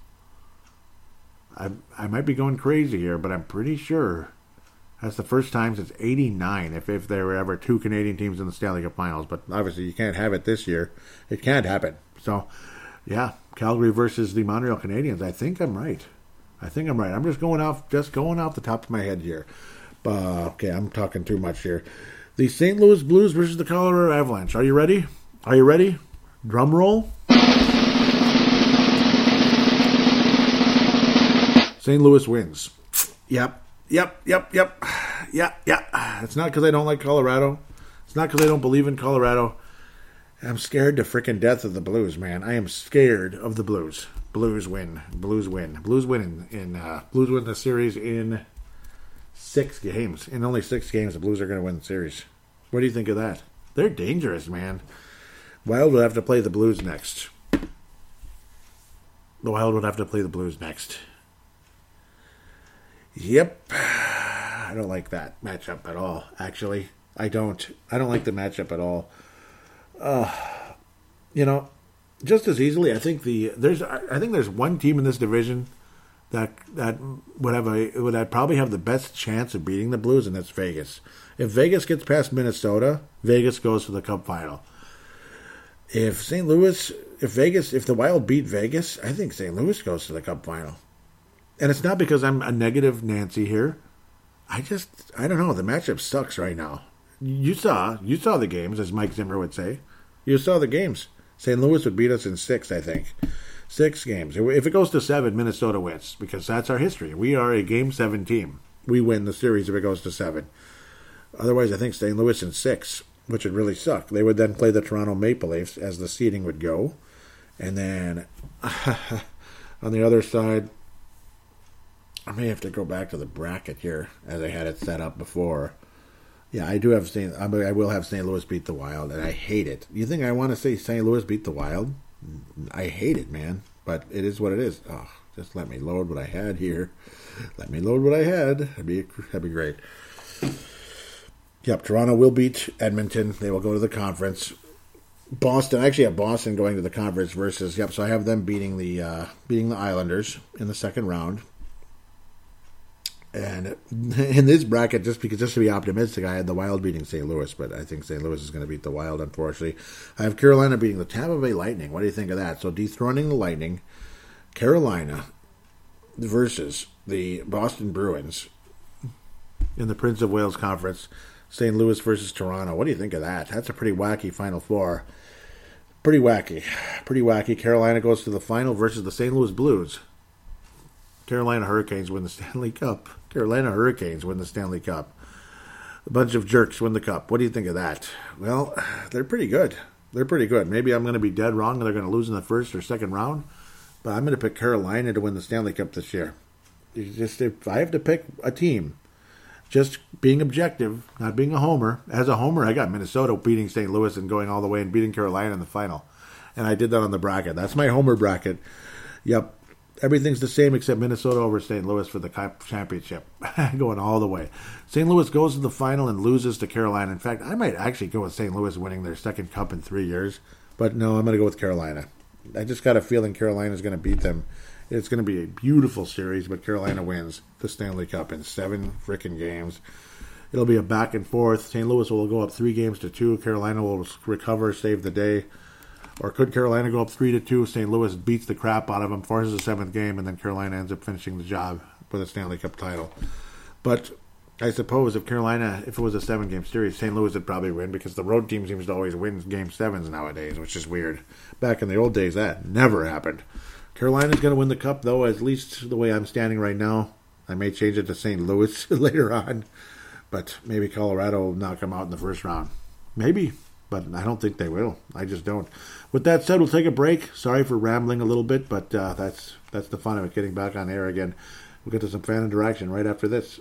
I might be going crazy here, but I'm pretty sure that's the first time since 89 if there were ever 2 Canadian teams in the Stanley Cup Finals. But obviously you can't have it this year. It can't happen. So, yeah, Calgary versus the Montreal Canadiens. I think I'm right. I'm just going off the top of my head here. Okay, I'm talking too much here. The St. Louis Blues versus the Colorado Avalanche. Are you ready? Drum roll. St. Louis wins. Yep. Yeah. It's not because I don't like Colorado. It's not because I don't believe in Colorado. I'm scared to freaking death of the Blues, man. I am scared of the Blues. Blues win. Blues win the series in 6 games. In only 6 games, the Blues are going to win the series. What do you think of that? They're dangerous, man. Wild would have to play the Blues next. Yep. I don't like that matchup at all, actually. I don't like the matchup at all. Just as easily, I think there's one team in this division that would probably have the best chance of beating the Blues, and that's Vegas. If Vegas gets past Minnesota, Vegas goes to the Cup final. If the Wild beat Vegas, I think St. Louis goes to the Cup final. And it's not because I'm a negative Nancy here. I don't know. The matchup sucks right now. You saw the games, as Mike Zimmer would say. You saw the games. St. Louis would beat us in 6, I think. 6 games. If it goes to 7, Minnesota wins, because that's our history. We are a Game 7 team. We win the series if it goes to 7. Otherwise, I think St. Louis in 6, which would really suck. They would then play the Toronto Maple Leafs as the seeding would go. And then on the other side, I may have to go back to the bracket here as I had it set up before. Yeah, I will have St. Louis beat the Wild, and I hate it. You think I want to say St. Louis beat the Wild? I hate it, man. But it is what it is. Oh, just let me load what I had here. That'd be great. Yep, Toronto will beat Edmonton. They will go to the conference. Boston, I actually have Boston going to the conference versus, so I have them beating the Islanders in the second round. And in this bracket, just to be optimistic, I had the Wild beating St. Louis, but I think St. Louis is going to beat the Wild, unfortunately. I have Carolina beating the Tampa Bay Lightning. What do you think of that? So dethroning the Lightning, Carolina versus the Boston Bruins in the Prince of Wales Conference. St. Louis versus Toronto. What do you think of that? That's a pretty wacky Final Four. Pretty wacky. Carolina goes to the final versus the St. Louis Blues. Carolina Hurricanes win the Stanley Cup. Carolina Hurricanes win the Stanley Cup. A bunch of jerks win the cup. What do you think of that? Well, they're pretty good. They're pretty good. Maybe I'm going to be dead wrong and they're going to lose in the first or second round, but I'm going to pick Carolina to win the Stanley Cup this year. If I have to pick a team, just being objective, not being a homer. As a homer, I got Minnesota beating St. Louis and going all the way and beating Carolina in the final. And I did that on the bracket. That's my homer bracket. Yep. Everything's the same except Minnesota over St. Louis for the Cup championship. Going all the way. St. Louis goes to the final and loses to Carolina. In fact, I might actually go with St. Louis winning their second cup in 3 years. But no, I'm going to go with Carolina. I just got a feeling Carolina's going to beat them. It's going to be a beautiful series, but Carolina wins the Stanley Cup in 7 freaking games. It'll be a back and forth. St. Louis will go up 3-2. Carolina will recover, save the day. Or could Carolina go up 3-2? St. Louis beats the crap out of them, forces a 7th game, and then Carolina ends up finishing the job with a Stanley Cup title. But I suppose if it was a 7-game series, St. Louis would probably win because the road team seems to always win Game 7s nowadays, which is weird. Back in the old days, that never happened. Carolina's going to win the cup, though, at least the way I'm standing right now. I may change it to St. Louis later on, but maybe Colorado will knock them out in the first round. Maybe. But I don't think they will. I just don't. With that said, we'll take a break. Sorry for rambling a little bit, but that's the fun of it, getting back on air again. We'll get to some fan interaction right after this.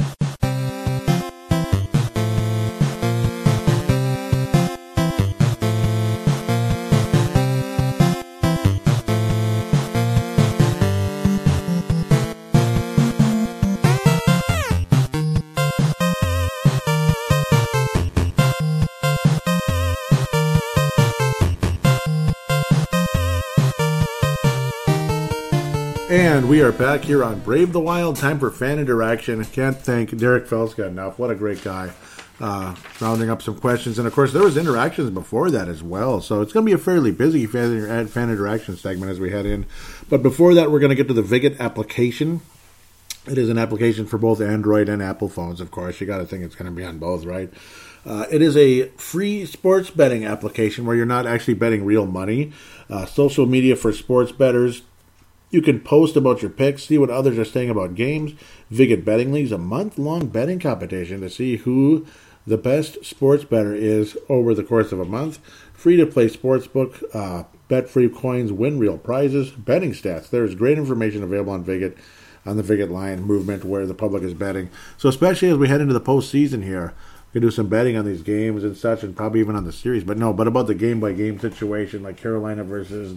And we are back here on Brave the Wild. Time for fan interaction. Can't thank Derek Felska enough. What a great guy. Rounding up some questions. And, of course, there was interactions before that as well. So it's going to be a fairly busy fan interaction segment as we head in. But before that, we're going to get to the Viget application. It is an application for both Android and Apple phones, of course. You got to think it's going to be on both, right? It is a free sports betting application where you're not actually betting real money. Social media for sports bettors. You can post about your picks, see what others are saying about games. Viget Betting League is a month-long betting competition to see who the best sports bettor is over the course of a month. Free-to-play sportsbook, bet free coins, win real prizes, betting stats. There is great information available on Viget, on the Viget Line movement where the public is betting. So especially as we head into the postseason here, we can do some betting on these games and such, and probably even on the series. But about the game-by-game situation, like Carolina versus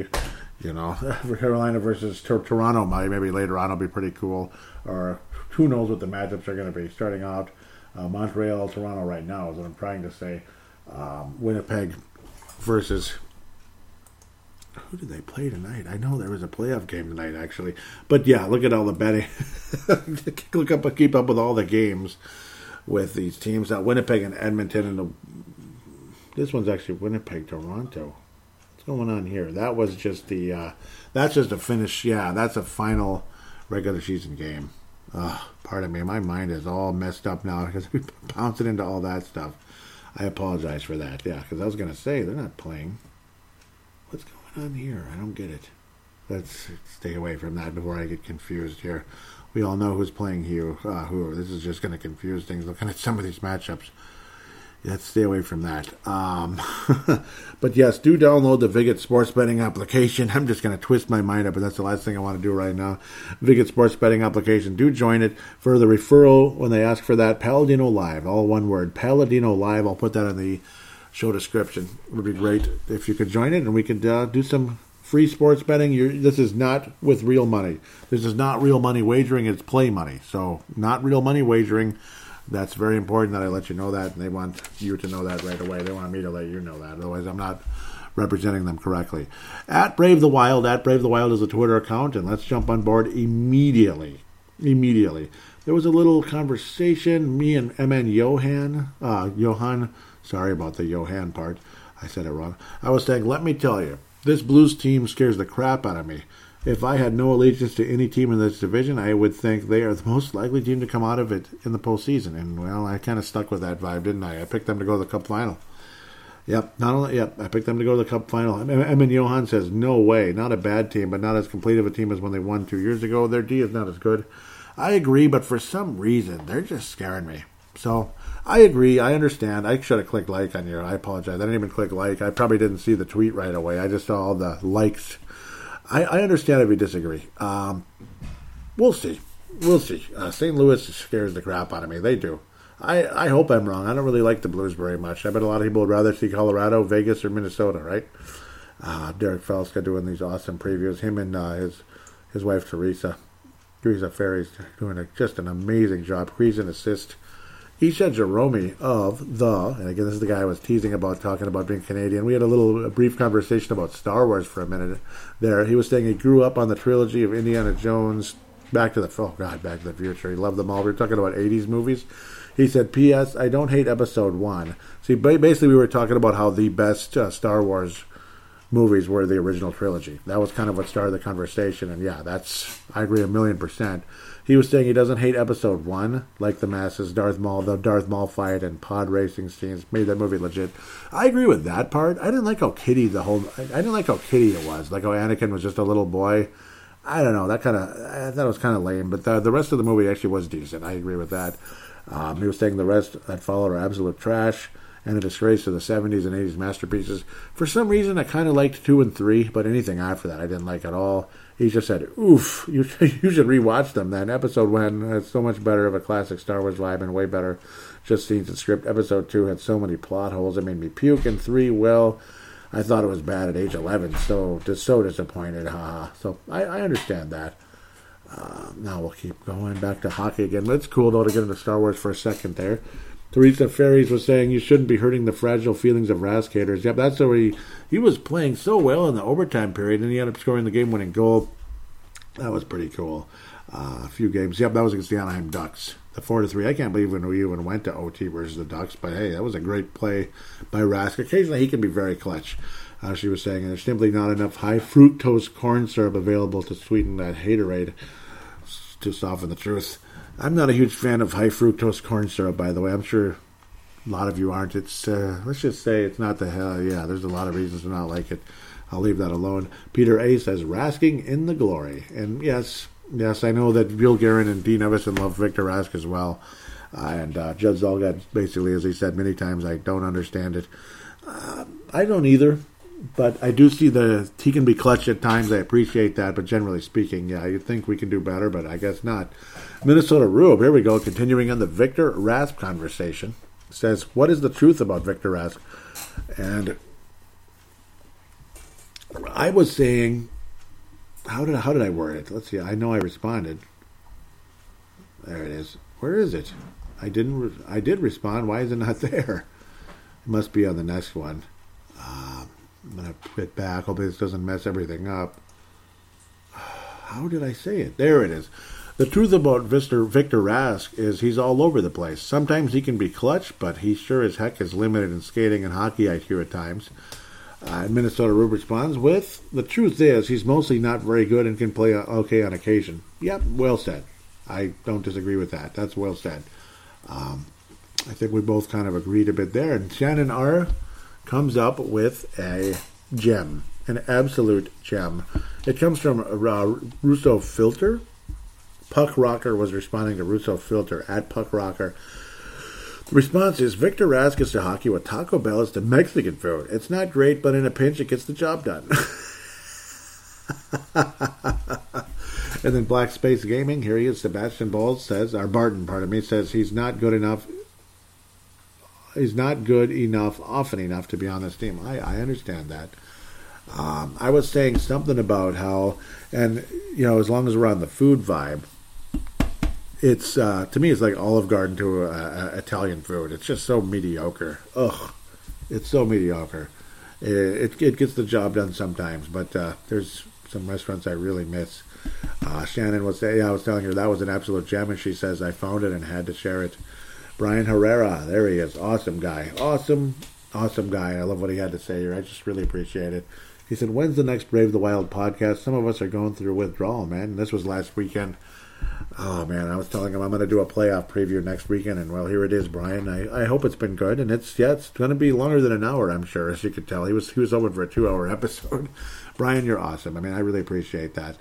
Carolina versus Toronto, maybe later on will be pretty cool. Or who knows what the matchups are going to be. Starting out, Montreal, Toronto right now is what I'm trying to say. Winnipeg versus... Who did they play tonight? I know there was a playoff game tonight, actually. But yeah, look at all the betting. Keep up with all the games with these teams. Winnipeg and Edmonton, and this one's actually Winnipeg, Toronto. What's going on here? That was just that's just a finish. Yeah, that's a final regular season game. Pardon me, my mind is all messed up now because we bounced it into all that stuff. I apologize for that. Yeah, because I was going to say they're not playing. What's going on here? I don't get it. Let's stay away from that before I get confused here. We all know who's playing who. This is just going to confuse things. Looking at some of these matchups. Let's stay away from that. But yes, do download the Viget Sports Betting application. I'm just going to twist my mind up, but that's the last thing I want to do right now. Viget Sports Betting application. Do join it. For the referral, when they ask for that, Paladino Live, all one word, Paladino Live. I'll put that in the show description. It would be great if you could join it, and we could do some free sports betting. This is not with real money. This is not real money wagering. It's play money. So not real money wagering. That's very important that I let you know that, and they want you to know that right away. They want me to let you know that. Otherwise, I'm not representing them correctly. At Brave the Wild is a Twitter account, and let's jump on board immediately. There was a little conversation, me and MN Johan, sorry about the Johan part. I said it wrong. I was saying, let me tell you, this Blues team scares the crap out of me. If I had no allegiance to any team in this division, I would think they are the most likely team to come out of it in the postseason. And, well, I kind of stuck with that vibe, didn't I? I picked them to go to the Cup final. Yep, not only I picked them to go to the Cup final. Emin Johan says, no way, not a bad team, but not as complete of a team as when they won 2 years ago. Their D is not as good. I agree, but for some reason, they're just scaring me. So, I agree, I understand. I should have clicked like on your, I apologize. I didn't even click like. I probably didn't see the tweet right away. I just saw all the likes. I understand if we disagree. We'll see. St. Louis scares the crap out of me. They do. I hope I'm wrong. I don't really like the Blues very much. I bet a lot of people would rather see Colorado, Vegas, or Minnesota, right? Derek Felska doing these awesome previews. Him and his wife, Teresa Ferry's doing just an amazing job. Crease and assist. Isha Jerome of and again, this is the guy I was teasing about, talking about being Canadian. We had a brief conversation about Star Wars for a minute there. He was saying he grew up on the trilogy of Indiana Jones, Back to the Future. He loved them all. We were talking about 80s movies. He said, P.S. I don't hate Episode 1. See, basically we were talking about how the best Star Wars movies were the original trilogy. That was kind of what started the conversation, and yeah, I agree 1,000,000%. He was saying he doesn't hate Episode 1, like the masses, the Darth Maul fight and pod racing scenes made that movie legit. I agree with that part. I didn't like how kiddie it was, like how Anakin was just a little boy. I don't know, I thought it was kind of lame, but the rest of the movie actually was decent. I agree with that. He was saying the rest that follow are absolute trash and a disgrace to the 70s and 80s masterpieces. For some reason, I kind of liked 2 and 3, but anything after that I didn't like at all. He just said, oof, you should rewatch them then. Episode 1 had so much better of a classic Star Wars vibe and way better just scenes and script. Episode 2 had so many plot holes it made me puke. And 3, well, I thought it was bad at age 11, so disappointed. So I understand that. Now we'll keep going back to hockey again. It's cool, though, to get into Star Wars for a second there. Teresa Ferries was saying you shouldn't be hurting the fragile feelings of Raskaters. Yep, that's where he was playing so well in the overtime period, and he ended up scoring the game-winning goal. That was pretty cool. A few games. Yep, that was against the Anaheim Ducks. The 4-3. I can't believe we even went to OT versus the Ducks, but hey, that was a great play by Rask. Occasionally, he can be very clutch. She was saying there's simply not enough high-fructose corn syrup available to sweeten that haterade. To soften the truth. I'm not a huge fan of high fructose corn syrup, by the way. I'm sure a lot of you aren't. It's let's just say it's not the hell. Yeah, there's a lot of reasons to not like it. I'll leave that alone. Peter A says, "Rasking in the glory." And yes, I know that Bill Guerin and Dean Evison love Victor Rask as well. And Judd Zulgad, basically, as he said many times, I don't understand it. I don't either. But I do see he can be clutch at times. I appreciate that. But generally speaking, yeah, you'd think we can do better, but I guess not. Minnesota Rube, here we go. Continuing on the Victor Rask conversation. Says, what is the truth about Victor Rask? And I was saying, how did I word it? Let's see. I know I responded. There it is. Where is it? I did respond. Why is it not there? It must be on the next one. I'm going to put it back. Hope this doesn't mess everything up. How did I say it? There it is. The truth about Victor Rask is he's all over the place. Sometimes he can be clutch, but he sure as heck is limited in skating and hockey IQ at times. Minnesota Rube responds with, the truth is he's mostly not very good and can play okay on occasion. Yep, well said. I don't disagree with that. That's well said. I think we both kind of agreed a bit there. And Shannon R. comes up with a gem, an absolute gem. It comes from Russo Filter. Puck Rocker was responding to Russo Filter at Puck Rocker. The response is, Victor Rask is to hockey what Taco Bell is to Mexican food. It's not great, but in a pinch it gets the job done. And then Black Space Gaming, here he is, Sebastian Bowles says, says he's not good enough. He's not good enough, often enough to be on this team. I understand that. I was saying something about how, and as long as we're on the food vibe, it's to me it's like Olive Garden to Italian food. It's just so mediocre. Ugh, it's so mediocre. It gets the job done sometimes, but there's some restaurants I really miss. Shannon was saying, I was telling her that was an absolute gem, and she says I found it and had to share it. Brian Herrera, there he is. Awesome guy. Awesome guy. I love what he had to say here. I just really appreciate it. He said, when's the next Brave the Wild podcast? Some of us are going through withdrawal, man. And this was last weekend. Oh, man, I was telling him I'm going to do a playoff preview next weekend, and, well, here it is, Brian. I hope it's been good, and it's going to be longer than an hour, I'm sure, as you could tell. He was hoping for a 2-hour episode. Brian, you're awesome. I mean, I really appreciate that.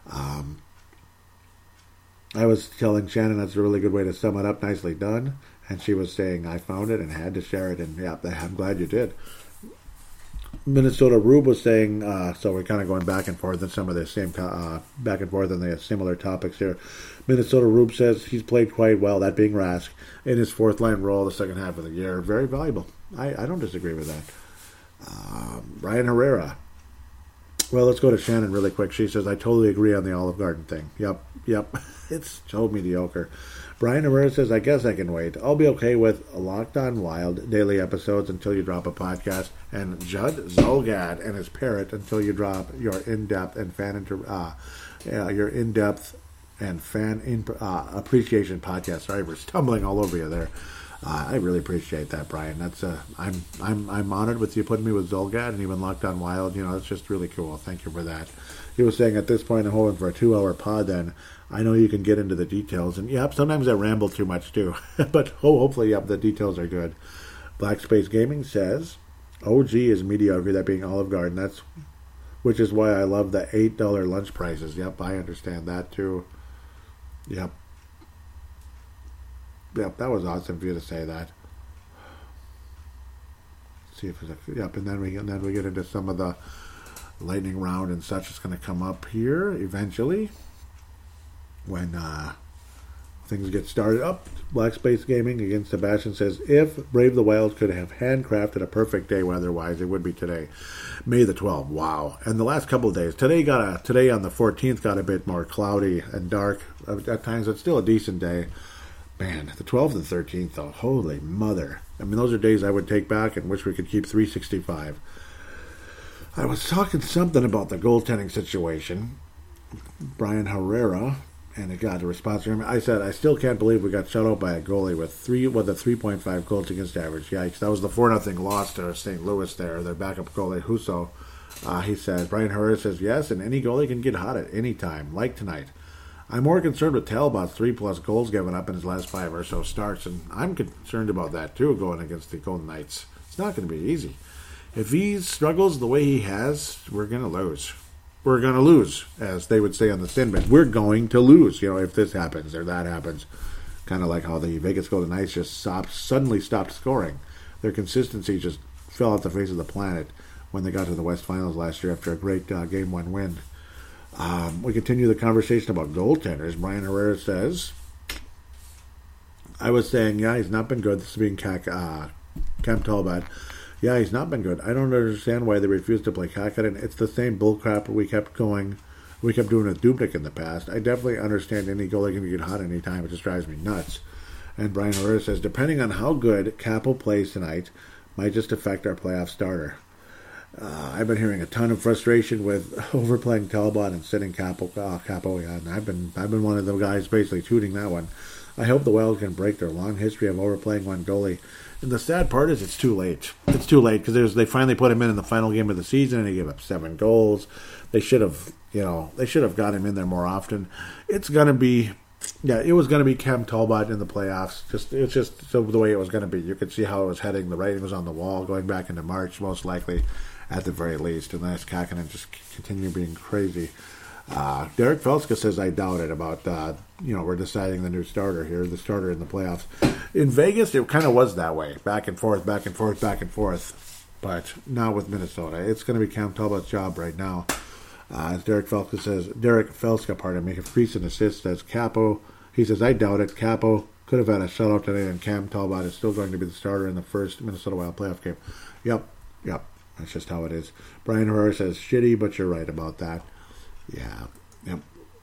I was telling Shannon that's a really good way to sum it up. Nicely done. And she was saying, I found it and had to share it, and, yeah, I'm glad you did. Minnesota Rube was saying, so we're kind of going back and forth on some of the same, back and forth on the similar topics here. Minnesota Rube says he's played quite well, that being Rask, in his fourth line role the second half of the year. Very valuable. I don't disagree with that. Ryan Herrera. Well, let's go to Shannon really quick. She says, I totally agree on the Olive Garden thing. Yep. It's so mediocre. Brian Herrera says, I guess I can wait. I'll be okay with Locked On Wild daily episodes until you drop a podcast, and Judd Zulgad and his parrot until you drop your in-depth and fan appreciation podcast. Sorry for stumbling all over you there. I really appreciate that, Brian. That's I'm honored with you putting me with Zulgad and even Locked On Wild. You know, it's just really cool. Thank you for that. He was saying at this point I'm hoping for a 2-hour pod. Then I know you can get into the details, and yep, sometimes I ramble too much too. But hopefully, yep, the details are good. Black Space Gaming says OG is mediocre. That being Olive Garden. Which is why I love the $8 lunch prices. Yep, I understand that too. Yep, that was awesome for you to say that. Let's see if it's yep, and then we get into some of the lightning round and such. It's going to come up here eventually when things get started up. Black Space Gaming against Sebastian says, if Brave the Wild could have handcrafted a perfect day weather-wise, it would be today, May the 12th. Wow. And the last couple of days, today on the 14th got a bit more cloudy and dark at times. It's still a decent day. Man, the 12th and 13th, though, holy mother. I mean, those are days I would take back and wish we could keep 365. I was talking something about the goaltending situation. Brian Herrera, and it got a response from him. I said, I still can't believe we got shut out by a goalie with a 3.5 goals against average. Yikes, that was the 4-0 loss to St. Louis there, their backup goalie, Husso. He said, Brian Herrera says, yes, and any goalie can get hot at any time, like tonight. I'm more concerned with Talbot's 3+ goals given up in his last 5 or so starts, and I'm concerned about that too, going against the Golden Knights. It's not going to be easy. If he struggles the way he has, we're going to lose. We're going to lose, as they would say on the Sin Bin. We're going to lose, if this happens or that happens. Kind of like how the Vegas Golden Knights just suddenly stopped scoring. Their consistency just fell off the face of the planet when they got to the West Finals last year after a great Game 1 win. We continue the conversation about goaltenders. Brian Herrera says, I was saying, yeah, he's not been good. This is being Cam Talbot. Yeah, he's not been good. I don't understand why they refuse to play Kakinen. It's the same bullcrap we kept doing with Dubnyk in the past. I definitely understand any goalie can get hot anytime. It just drives me nuts. And Brian Herrera says, depending on how good Capo plays tonight, might just affect our playoff starter. I've been hearing a ton of frustration with overplaying Talbot and sitting Capo. Yeah, and I've been one of the guys basically tooting that one. I hope the Wild can break their long history of overplaying one goalie. And the sad part is it's too late. It's too late because they finally put him in the final game of the season and he gave up 7 goals. They should have got him in there more often. It was going to be Cam Talbot in the playoffs. It's just the way it was going to be. You could see how it was heading. The writing was on the wall going back into March, most likely, at the very least. Unless Kakinen just continue being crazy. Derek Felska says, I doubt it about, we're deciding the new starter here, the starter in the playoffs. In Vegas, it kind of was that way. Back and forth. But not with Minnesota. It's going to be Cam Talbot's job right now. As Derek Felska, pardon me, recent assist says Capo. He says, I doubt it. Capo could have had a shutout today, and Cam Talbot is still going to be the starter in the first Minnesota Wild playoff game. Yep. That's just how it is. Brian Herrera says, shitty, but you're right about that. Yeah. Yep.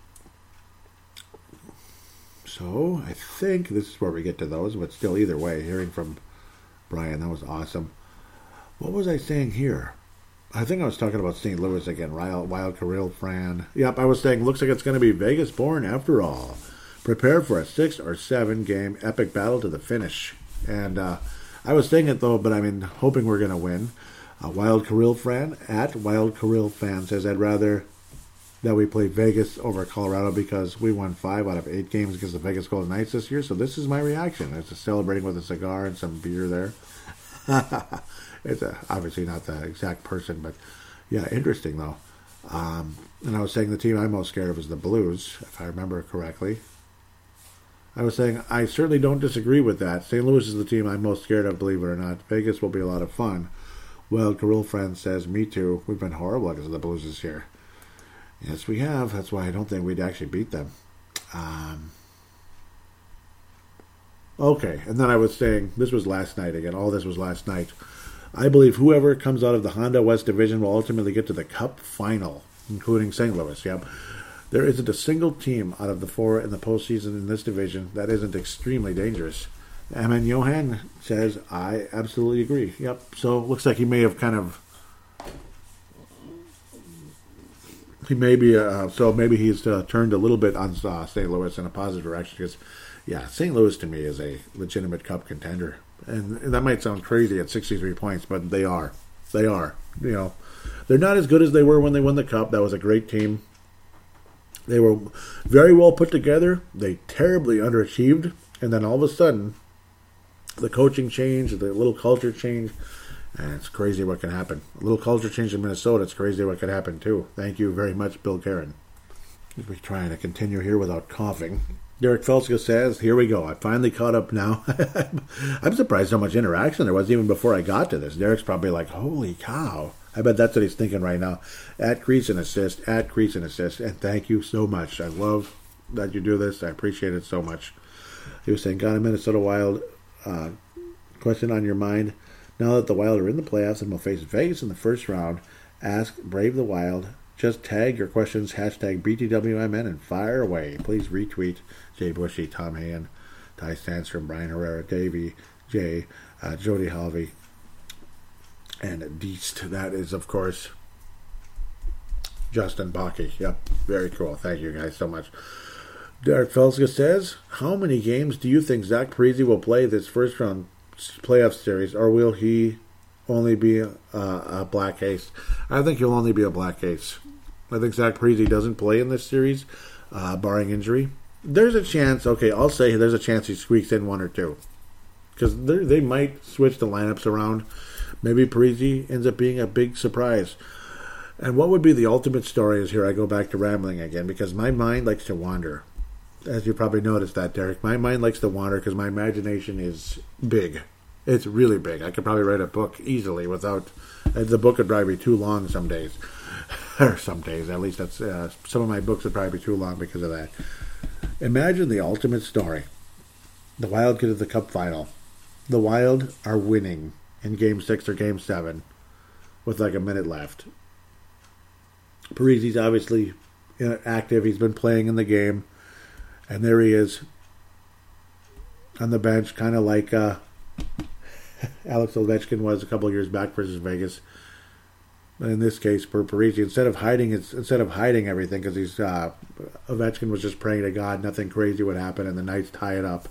So, I think this is where we get to those, but still, either way, hearing from Brian, that was awesome. What was I saying here? I think I was talking about St. Louis again. Wild Kirill Fran. Yep, I was saying, looks like it's going to be Vegas-born after all. Prepare for a 6 or 7 game epic battle to the finish. And I was saying it, though, but hoping we're going to win. Wild Kirill Fran, at Wild Kirill Fan, says, I'd rather that we played Vegas over Colorado because we won 5 out of 8 games against the Vegas Golden Knights this year. So this is my reaction. It's celebrating with a cigar and some beer there. It's obviously not the exact person, but yeah, interesting though. And I was saying the team I'm most scared of is the Blues, if I remember correctly. I was saying I certainly don't disagree with that. St. Louis is the team I'm most scared of, believe it or not. Vegas will be a lot of fun. Well, Gorilla Friend says, me too. We've been horrible against the Blues this year. Yes, we have. That's why I don't think we'd actually beat them. Okay, and then I was saying, this was last night again. All this was last night. I believe whoever comes out of the Honda West Division will ultimately get to the Cup Final, including St. Louis. Yep. There isn't a single team out of the 4 in the postseason in this division that isn't extremely dangerous. Amen Johan says, I absolutely agree. Yep. So it looks like he may have kind of... He may be... so maybe he's turned a little bit on St. Louis in a positive direction because, yeah, St. Louis to me is a legitimate Cup contender. And that might sound crazy at 63 points, but they are. They are. You know, they're not as good as they were when they won the Cup. That was a great team. They were very well put together. They terribly underachieved. And then all of a sudden, the coaching changed, the little culture changed, and it's crazy what can happen. A little culture change in Minnesota, it's crazy what can happen too. Thank you very much, Bill Karen. We're trying to continue here without coughing. Derek Felska says, here we go. I finally caught up now. I'm surprised how much interaction there was even before I got to this. Derek's probably like, holy cow. I bet that's what he's thinking right now. At Crease and Assist, and thank you so much. I love that you do this. I appreciate it so much. He was saying, got a Minnesota Wild question on your mind. Now that the Wild are in the playoffs and will face Vegas in the first round, ask Brave the Wild. Just tag your questions, hashtag BTWMN, and fire away. Please retweet Jay Bushy, Tom Hand, Ty Sandstrom, Brian Herrera, Davey, Jay, Jody Halvey, and Deist. That is, of course, Justin Bakke. Yep, very cool. Thank you guys so much. Derek Felska says, how many games do you think Zach Parise will play this first round playoff series, or will he only be a black ace? I think he'll only be a black ace. I think Zach Parise doesn't play in this series, barring injury. There's a chance, okay, I'll say there's a chance he squeaks in 1 or 2. Because they might switch the lineups around. Maybe Parise ends up being a big surprise. And what would be the ultimate story is here I go back to rambling again, because my mind likes to wander. As you probably noticed that, Derek. My mind likes to wander because my imagination is big. It's really big. I could probably write a book easily without... The book would probably be too long some days. Or some days, at least. That's some of my books would probably be too long because of that. Imagine the ultimate story. The Wild get to the Cup Final. The Wild are winning in Game 6 or Game 7 with like a minute left. Parise's obviously active. He's been playing in the game. And there he is on the bench, kind of like Alex Ovechkin was a couple of years back versus Vegas. But in this case, for Parise, instead of hiding everything, because Ovechkin was just praying to God nothing crazy would happen, and the Knights tie it up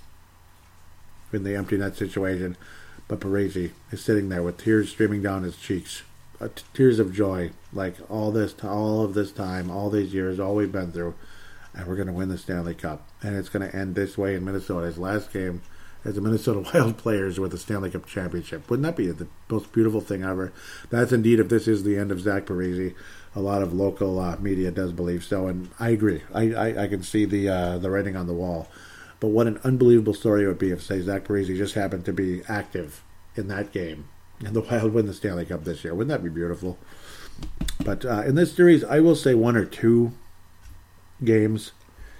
in the empty net situation. But Parise is sitting there with tears streaming down his cheeks, tears of joy, like all of this time, all these years, all we've been through. And we're going to win the Stanley Cup. And it's going to end this way in Minnesota. His last game as the Minnesota Wild players with the Stanley Cup championship. Wouldn't that be the most beautiful thing ever? That's indeed, if this is the end of Zach Parise. A lot of local media does believe so. And I agree. I can see the writing on the wall. But what an unbelievable story it would be if, say, Zach Parise just happened to be active in that game. And the Wild win the Stanley Cup this year. Wouldn't that be beautiful? But in this series, I will say 1 or 2 games.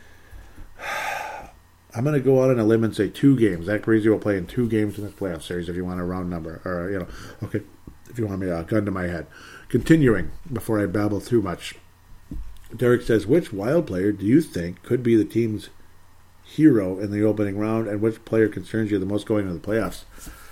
I'm going to go out on a limb and say 2 games. Zach Parise will play in 2 games in this playoff series if you want a round number. Or, okay, if you want me to gun to my head. Continuing, before I babble too much. Derek says, which Wild player do you think could be the team's hero in the opening round, and which player concerns you the most going into the playoffs?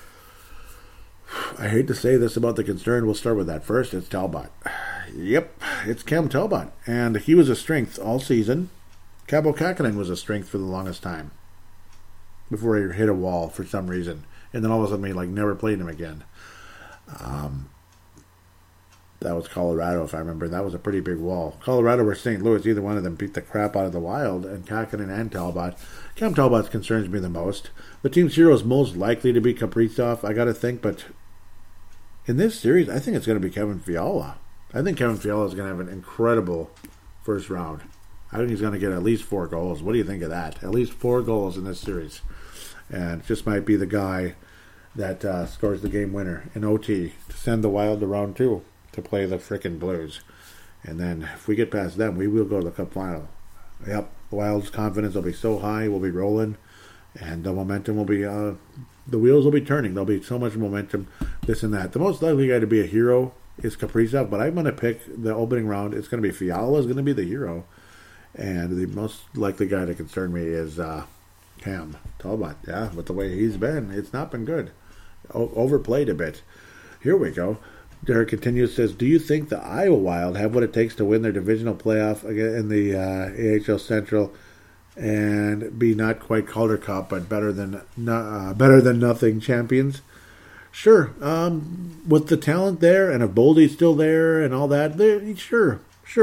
I hate to say this about the concern. We'll start with that first. It's Talbot. Yep, it's Cam Talbot. And he was a strength all season. Kaapo Kähkönen was a strength for the longest time before he hit a wall for some reason. And then all of a sudden he never played him again. That was Colorado, if I remember. That was a pretty big wall. Colorado or St. Louis, either one of them beat the crap out of the Wild, and Kakinen and Talbot. Cam Talbot concerns me the most. The team's hero is most likely to be Kaprizov, I got to think, but in this series, I think it's going to be Kevin Fiala. I think Kevin Fiala is going to have an incredible first round. I think he's going to get at least 4 goals. What do you think of that? At least 4 goals in this series. And just might be the guy that scores the game winner in OT to send the Wild to round 2. To play the frickin' Blues. And then if we get past them, we will go to the Cup final. Yep, the Wild's confidence will be so high, we'll be rolling, and the momentum will be, the wheels will be turning. There'll be so much momentum, this and that. The most likely guy to be a hero is Kaprizov, but I'm going to pick the opening round. It's going to be Fiala is going to be the hero. And the most likely guy to concern me is Cam Talbot. Yeah, with the way he's been, it's not been good. Overplayed a bit. Here we go. Derek continues, says, do you think the Iowa Wild have what it takes to win their divisional playoff in the AHL Central and be not quite Calder Cup, but better than nothing champions? Sure. With the talent there, and if Boldy's still there and all that, sure.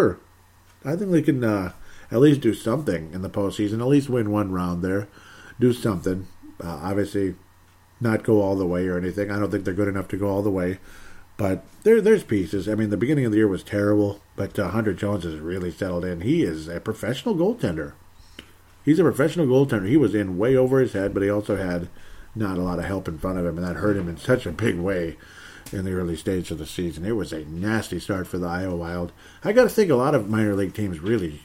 I think they can at least do something in the postseason, at least win one round there, do something. Obviously, not go all the way or anything. I don't think they're good enough to go all the way. But there's pieces. I mean, the beginning of the year was terrible, but Hunter Jones has really settled in. He is a professional goaltender. He's a professional goaltender. He was in way over his head, but he also had not a lot of help in front of him, and that hurt him in such a big way in the early stage of the season. It was a nasty start for the Iowa Wild. I got to think a lot of minor league teams really,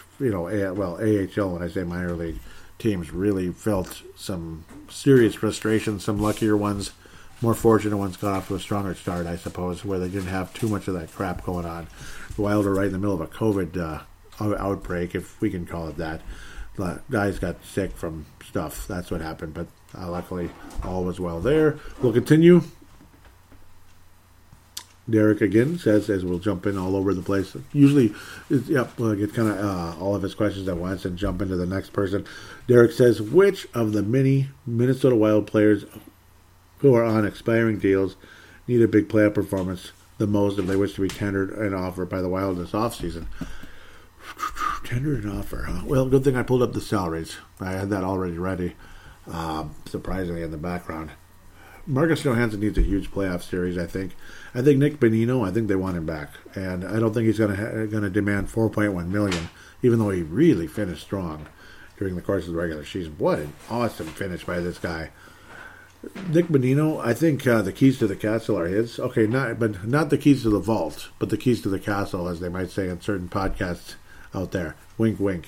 AHL, when I say minor league teams, really felt some serious frustration. Some luckier ones, more fortunate ones got off to a stronger start, I suppose, where they didn't have too much of that crap going on. The Wild are right in the middle of a COVID outbreak, if we can call it that. The guys got sick from stuff. That's what happened, but luckily all was well there. We'll continue. Derek again says, as we'll jump in all over the place. Usually, we'll get kind of all of his questions at once and jump into the next person. Derek says, which of the many Minnesota Wild players who are on expiring deals need a big playoff performance the most if they wish to be tendered an offer by the Wild this offseason? Tendered an offer, huh? Well, good thing I pulled up the salaries. I had that already ready, surprisingly, in the background. Marcus Johansson needs a huge playoff series, I think. I think Nick Bonino, I think they want him back. And I don't think he's going to demand $4.1 million, even though he really finished strong during the course of the regular season. What an awesome finish by this guy. Nick Bonino, I think the keys to the castle are his. Okay, not the keys to the vault, but the keys to the castle, as they might say in certain podcasts out there. Wink, wink.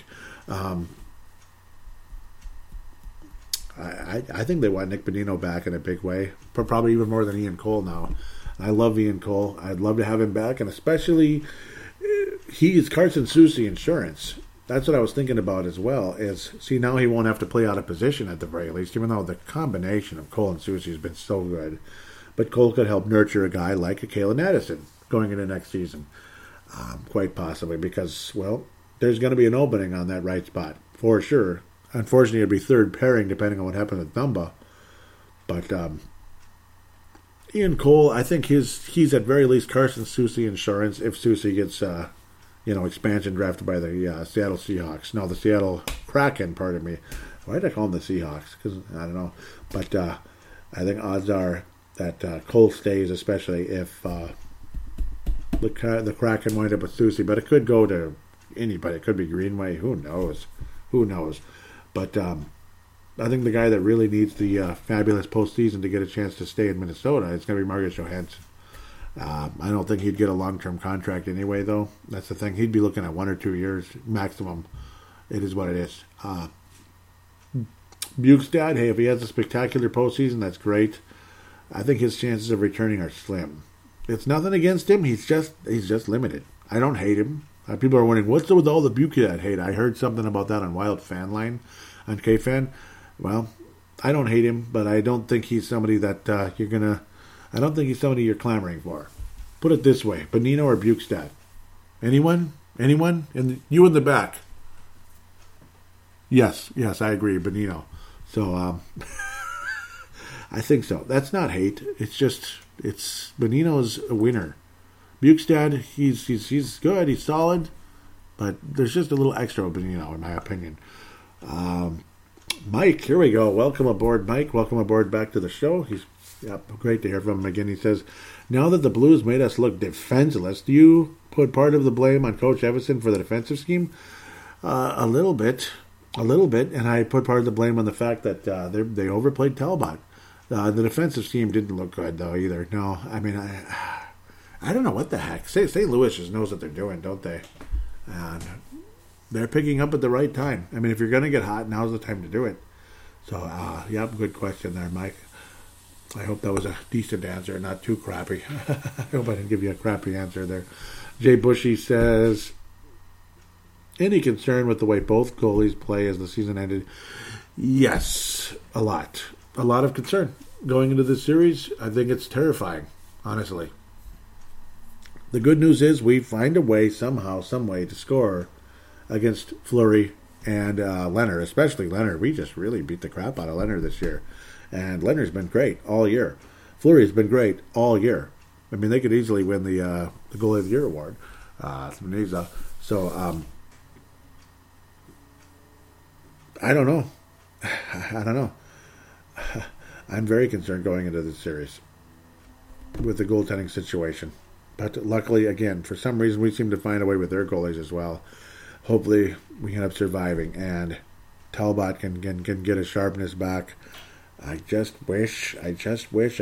I think they want Nick Bonino back in a big way, probably even more than Ian Cole now. I love Ian Cole. I'd love to have him back, and especially he is Carson Soucy insurance. That's what I was thinking about as well. Now he won't have to play out of position at the very least, even though the combination of Cole and Soucy has been so good. But Cole could help nurture a guy like a Kalen Addison going into next season, quite possibly, because, well, there's going to be an opening on that right spot, for sure. Unfortunately, it'd be third pairing, depending on what happens with Dumba. But Ian Cole, I think he's at very least Carson Soucy insurance if Soucy gets expansion drafted by the Seattle Seahawks. No, the Seattle Kraken, pardon me. Why did I call them the Seahawks? Because I don't know. But I think odds are that Cole stays, especially if the Kraken wind up with Soucy. But it could go to anybody. It could be Greenway. Who knows? But I think the guy that really needs the fabulous postseason to get a chance to stay in Minnesota is going to be Marcus Johansson. I don't think he'd get a long-term contract anyway, though. That's the thing. He'd be looking at 1 or 2 years maximum. It is what it is. Bukestad, hey, if he has a spectacular postseason, that's great. I think his chances of returning are slim. It's nothing against him. He's just limited. I don't hate him. People are wondering, what's with all the Bukestad hate? I heard something about that on Wild Fan Line, on KFan. Well, I don't hate him, but I don't think he's somebody that I don't think he's somebody you're clamoring for. Put it this way, Bonino or Bukestad? Anyone? And you in the back. Yes, I agree, Bonino. So, I think so. That's not hate. It's Bonino's a winner. Bukestad, he's good, he's solid, but there's just a little extra opening, in my opinion. Mike, here we go. Welcome aboard, Mike. Welcome aboard back to the show. Great to hear from him again. He says, now that the Blues made us look defenseless, do you put part of the blame on Coach Evason for the defensive scheme? A little bit, and I put part of the blame on the fact that they overplayed Talbot. The defensive scheme didn't look good, though, either. No, I mean, I don't know what the heck. St. Louis just knows what they're doing, don't they? And they're picking up at the right time. I mean, if you're going to get hot, now's the time to do it. So, good question there, Mike. I hope that was a decent answer, not too crappy. I hope I didn't give you a crappy answer there. Jay Bushy says, any concern with the way both goalies play as the season ended? Yes, a lot. A lot of concern. Going into this series, I think it's terrifying, honestly. The good news is we find a way, somehow, some way, to score against Fleury and Leonard, especially Leonard. We just really beat the crap out of Leonard this year. And Leonard's been great all year. Fleury's been great all year. I mean, they could easily win the Goalie of the Year award. So, I don't know. I'm very concerned going into this series with the goaltending situation. But luckily, again, for some reason, we seem to find a way with their goalies as well. Hopefully, we end up surviving, and Talbot can get his sharpness back. I just wish so much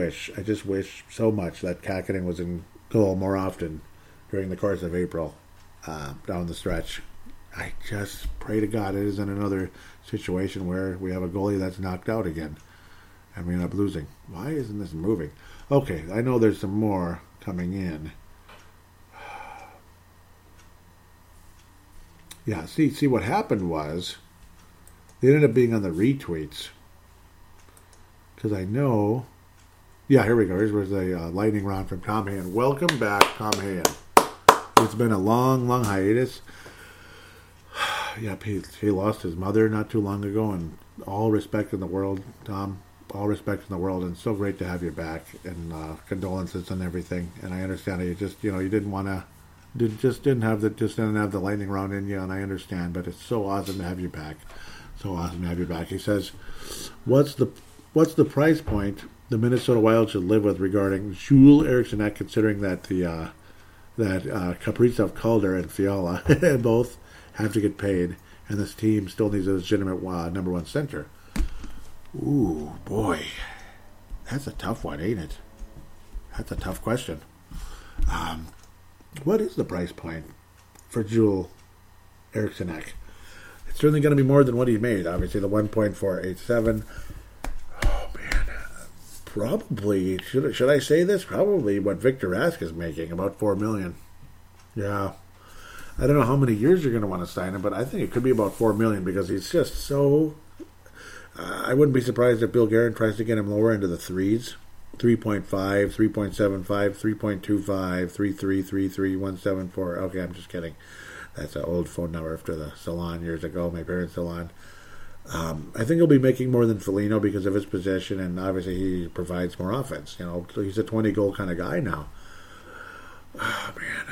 that Kakinen was in goal more often during the course of April down the stretch. I just pray to God it isn't another situation where we have a goalie that's knocked out again and we end up losing. Why isn't this moving? Okay, I know there's some more coming in. Yeah, see what happened was they ended up being on the retweets. Because I know... Yeah, here we go. Here's the lightning round from Tom Hayen. Welcome back, Tom Hayen. It's been a long, long hiatus. Yep, he lost his mother not too long ago, and all respect in the world, Tom. All respect in the world, and it's so great to have you back, and condolences and everything. And I understand that you just, you didn't want to, didn't have the lightning round in you, and I understand. But it's so awesome to have you back. So awesome to have you back. He says, "What's the price point the Minnesota Wild should live with regarding Jules Eriksson, considering that Kaprizov, Calder, and Fiala both have to get paid, and this team still needs a legitimate number one center?" Ooh, boy. That's a tough one, ain't it? That's a tough question. What is the price point for Jules Eriksson? It's certainly going to be more than what he made, obviously, the 1.487. Oh, man. Probably, should I say this? Probably what Victor Rask is making, about $4 million. Yeah. I don't know how many years you're going to want to sign him, but I think it could be about $4 million because he's just so... I wouldn't be surprised if Bill Guerin tries to get him lower into the threes. 3.5, 3.75, 3.25, 33, 33, 174. Okay, I'm just kidding. That's an old phone number after the salon years ago, my parents' salon. I think he'll be making more than Foligno because of his position, and obviously he provides more offense. He's a 20-goal kind of guy now. Oh, man.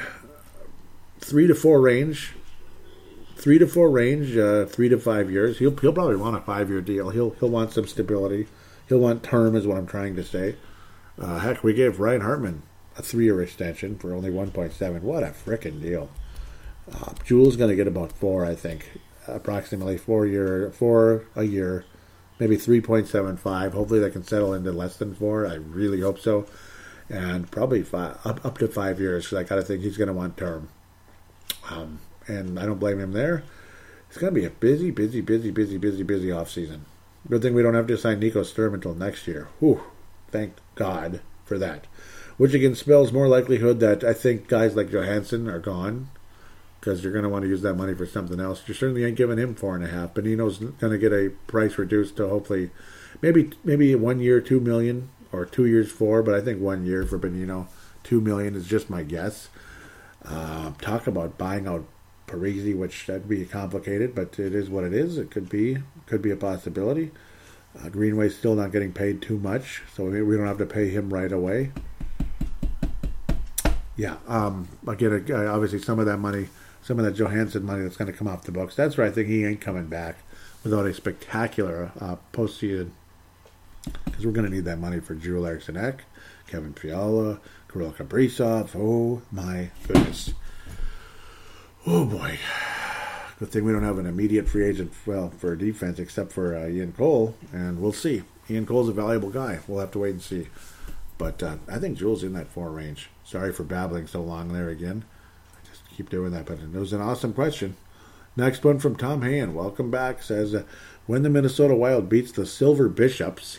3 to 4 range. 3 to 4 range, 3 to 5 years. He'll probably want a 5-year deal. He'll want some stability. He'll want term, is what I'm trying to say. Heck, we gave Ryan Hartman a 3-year extension for only 1.7. What a frickin' deal. Jules going to get about 4, I think. Approximately 4 a year. Maybe 3.75. Hopefully they can settle into less than 4. I really hope so. And probably up to 5 years, because I got to think he's going to want term. And I don't blame him there. It's going to be a busy offseason. Good thing we don't have to sign Nico Sturm until next year. Whew. Thank God for that. Which again spells more likelihood that I think guys like Johansson are gone, because you're going to want to use that money for something else. You certainly ain't giving him $4.5. Bonino's going to get a price reduced to hopefully maybe 1 year, $2 million, or 2 years, $4 million. But I think 1 year for Bonino, $2 million is just my guess. Talk about buying out Parise, which that'd be complicated, but it is what it is. It could be a possibility. Greenway's still not getting paid too much, so we don't have to pay him right away. Yeah, I get obviously some of that money, some of that Johansson money that's going to come off the books. That's where I think he ain't coming back without a spectacular postseason, because we're going to need that money for Joel Eriksson Ek, Kevin Fiala, Kirill Kaprizov. Oh my goodness. Oh boy. Good thing we don't have an immediate free agent, for defense, except for Ian Cole, and we'll see. Ian Cole's a valuable guy. We'll have to wait and see. But I think Joel's in that 4 range. Sorry for babbling so long there again. I just keep doing that, but it was an awesome question. Next one from Tom Hayen. Welcome back. Says, when the Minnesota Wild beats the Silver Bishops.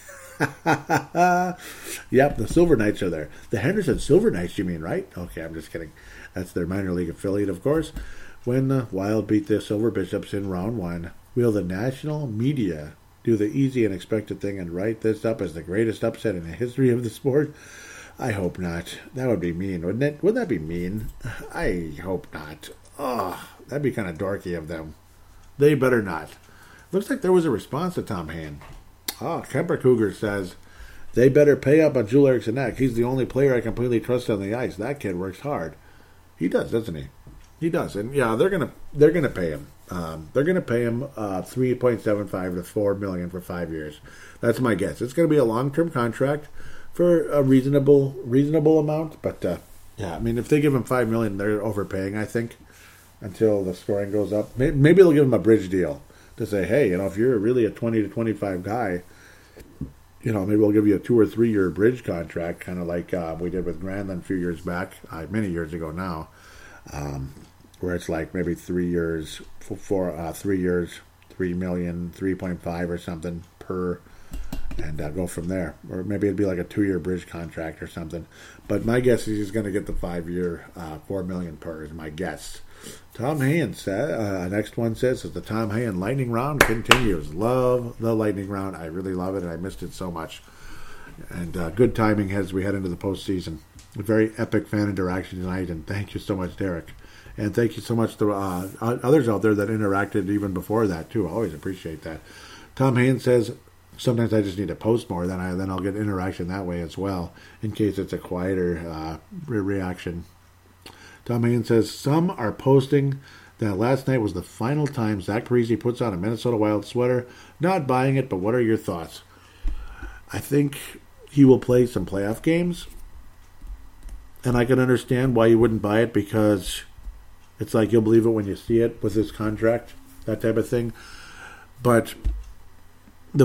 Yep, the Silver Knights are there. The Henderson Silver Knights, you mean, right? Okay, I'm just kidding. That's their minor league affiliate, of course. When the Wild beat the Silver Bishops in round 1, will the national media do the easy and expected thing and write this up as the greatest upset in the history of the sport? I hope not. That would be mean, wouldn't it? Wouldn't that be mean? I hope not. Oh, that'd be kind of dorky of them. They better not. Looks like there was a response to Tom Hayen. Kemper Cougar says, they better pay up on Joel Eriksson Ek. He's the only player I completely trust on the ice. That kid works hard. He does, doesn't he? He does, and yeah, they're gonna pay him. They're gonna pay him $3.75 to $4 million for 5 years. That's my guess. It's gonna be a long-term contract for a reasonable amount. But yeah, I mean, if they give him $5 million, they're overpaying, I think, until the scoring goes up. Maybe they'll give him a bridge deal to say, hey, if you're really a 20 to 25 guy, maybe we'll give you a 2 or 3 year bridge contract, kind of like we did with Granlund a few years back, many years ago now. Where it's like maybe 3 years, 3 years, 3 million, 3.5 or something per, and go from there. Or maybe it'd be like a 2-year bridge contract or something. But my guess is he's going to get the 5-year, $4 million per, is my guess. Tom Hayen said, next one says, the Tom Hayen lightning round continues. Love the lightning round. I really love it, and I missed it so much. And good timing as we head into the postseason. A very epic fan interaction tonight, and thank you so much, Derek. And thank you so much to others out there that interacted even before that, too. I always appreciate that. Tom Hayen says, sometimes I just need to post more, then I'll get interaction that way as well, in case it's a quieter reaction. Tom Hayen says, some are posting that last night was the final time Zach Parise puts on a Minnesota Wild sweater. Not buying it, but what are your thoughts? I think he will play some playoff games, and I can understand why you wouldn't buy it, because it's like you'll believe it when you see it with his contract, that type of thing. But the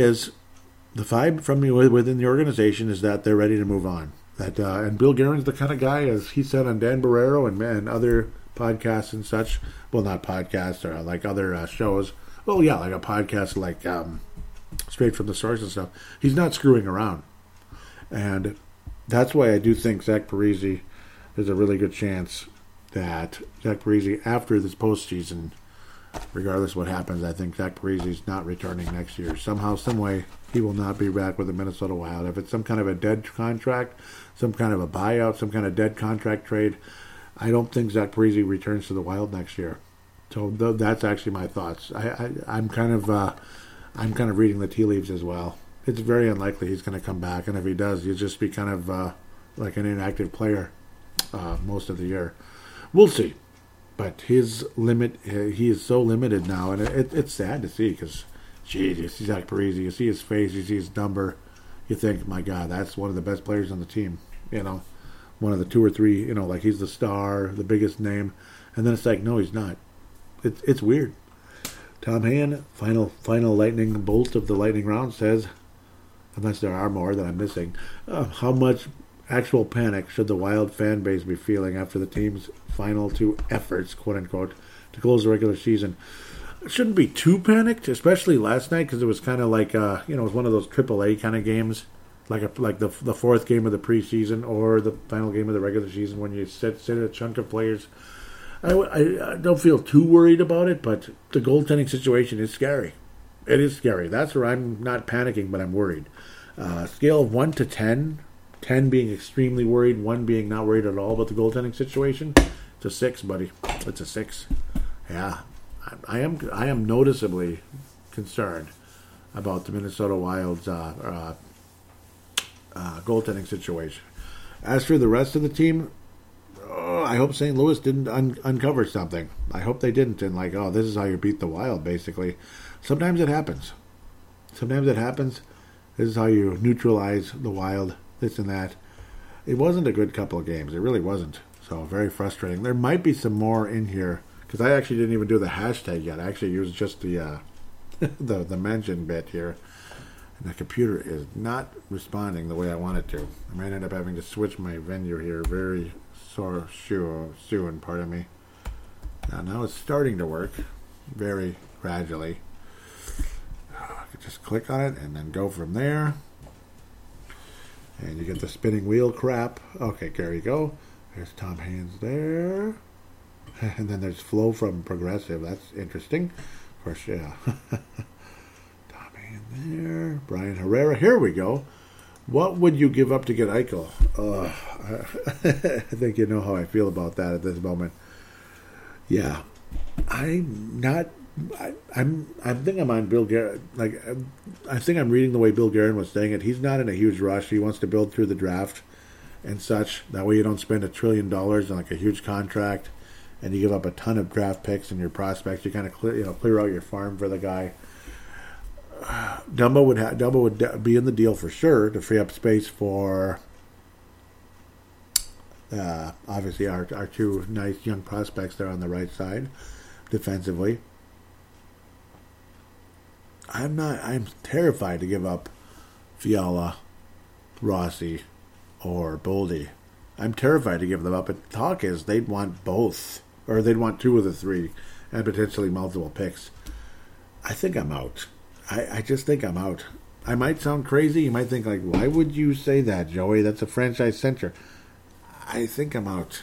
vibe from within the organization is that they're ready to move on. And Bill Guerin's the kind of guy, as he said on Dan Barrero and other podcasts and such. Well, not podcasts, or like other shows. Well, yeah, like a podcast like Straight from the Source and stuff. He's not screwing around. And that's why I do think Zach Parise, there's a really good chance that Zach Parise, after this postseason, regardless of what happens, I think Zach Parise is not returning next year. Somehow, some way, he will not be back with the Minnesota Wild. If it's some kind of a dead contract, some kind of a buyout, some kind of dead contract trade, I don't think Zach Parise returns to the Wild next year. So that's actually my thoughts. I'm kind of reading the tea leaves as well. It's very unlikely he's going to come back, and if he does, he'll just be kind of like an inactive player most of the year. We'll see. But his limit, he is so limited now, and it's sad to see, because, geez, you see Zach Parise, you see his face, you see his number, you think, my God, that's one of the best players on the team, one of the 2 or 3, like he's the star, the biggest name, and then it's like, no, he's not. It's weird. Tom Hayen, final lightning bolt of the lightning round, says, unless there are more that I'm missing, how much actual panic should the Wild fan base be feeling after the team's final 2 efforts, quote-unquote, to close the regular season? It shouldn't be too panicked, especially last night, because it was kind of like, it was one of those AAA kind of games, like the 4th game of the preseason or the final game of the regular season, when you sit a chunk of players. I don't feel too worried about it, but the goaltending situation is scary. It is scary. That's where I'm not panicking, but I'm worried. Scale of 1 to 10, 10 being extremely worried, 1 being not worried at all about the goaltending situation. It's a 6, buddy. It's a 6. Yeah, I am noticeably concerned about the Minnesota Wild's goaltending situation. As for the rest of the team, I hope St. Louis didn't uncover something. I hope they didn't. And this is how you beat the Wild, basically. Sometimes it happens. This is how you neutralize the Wild, this and that. It wasn't a good couple of games. It really wasn't. So, very frustrating. There might be some more in here, because I actually didn't even do the hashtag yet. I actually used just the the mention bit here. And the computer is not responding the way I want it to. I might end up having to switch my venue here very soon, pardon me. Now it's starting to work very gradually. I could just click on it and then go from there. And you get the spinning wheel crap. Okay, there you go. There's Tom Hands there. And then there's Flo from Progressive. That's interesting. Of course, yeah. Tom Hands there. Brian Herrera. Here we go. What would you give up to get Eichel? I think you know how I feel about that at this moment. Yeah. I think I'm on Bill Guerin. I think I'm reading the way Bill Guerin was saying it. He's not in a huge rush. He wants to build through the draft and such. That way you don't spend $1 trillion on a huge contract, and you give up a ton of draft picks and your prospects. You kind of clear out your farm for the guy. Dumbo would be in the deal for sure to free up space for obviously our two nice young prospects there on the right side defensively. I'm terrified to give up Fiala, Rossi, or Boldy. I'm terrified to give them up. But talk is they'd want both, or they'd want two of the three, and potentially multiple picks. I think I'm out. I just think I'm out. I might sound crazy. You might think, why would you say that, Joey? That's a franchise center. I think I'm out.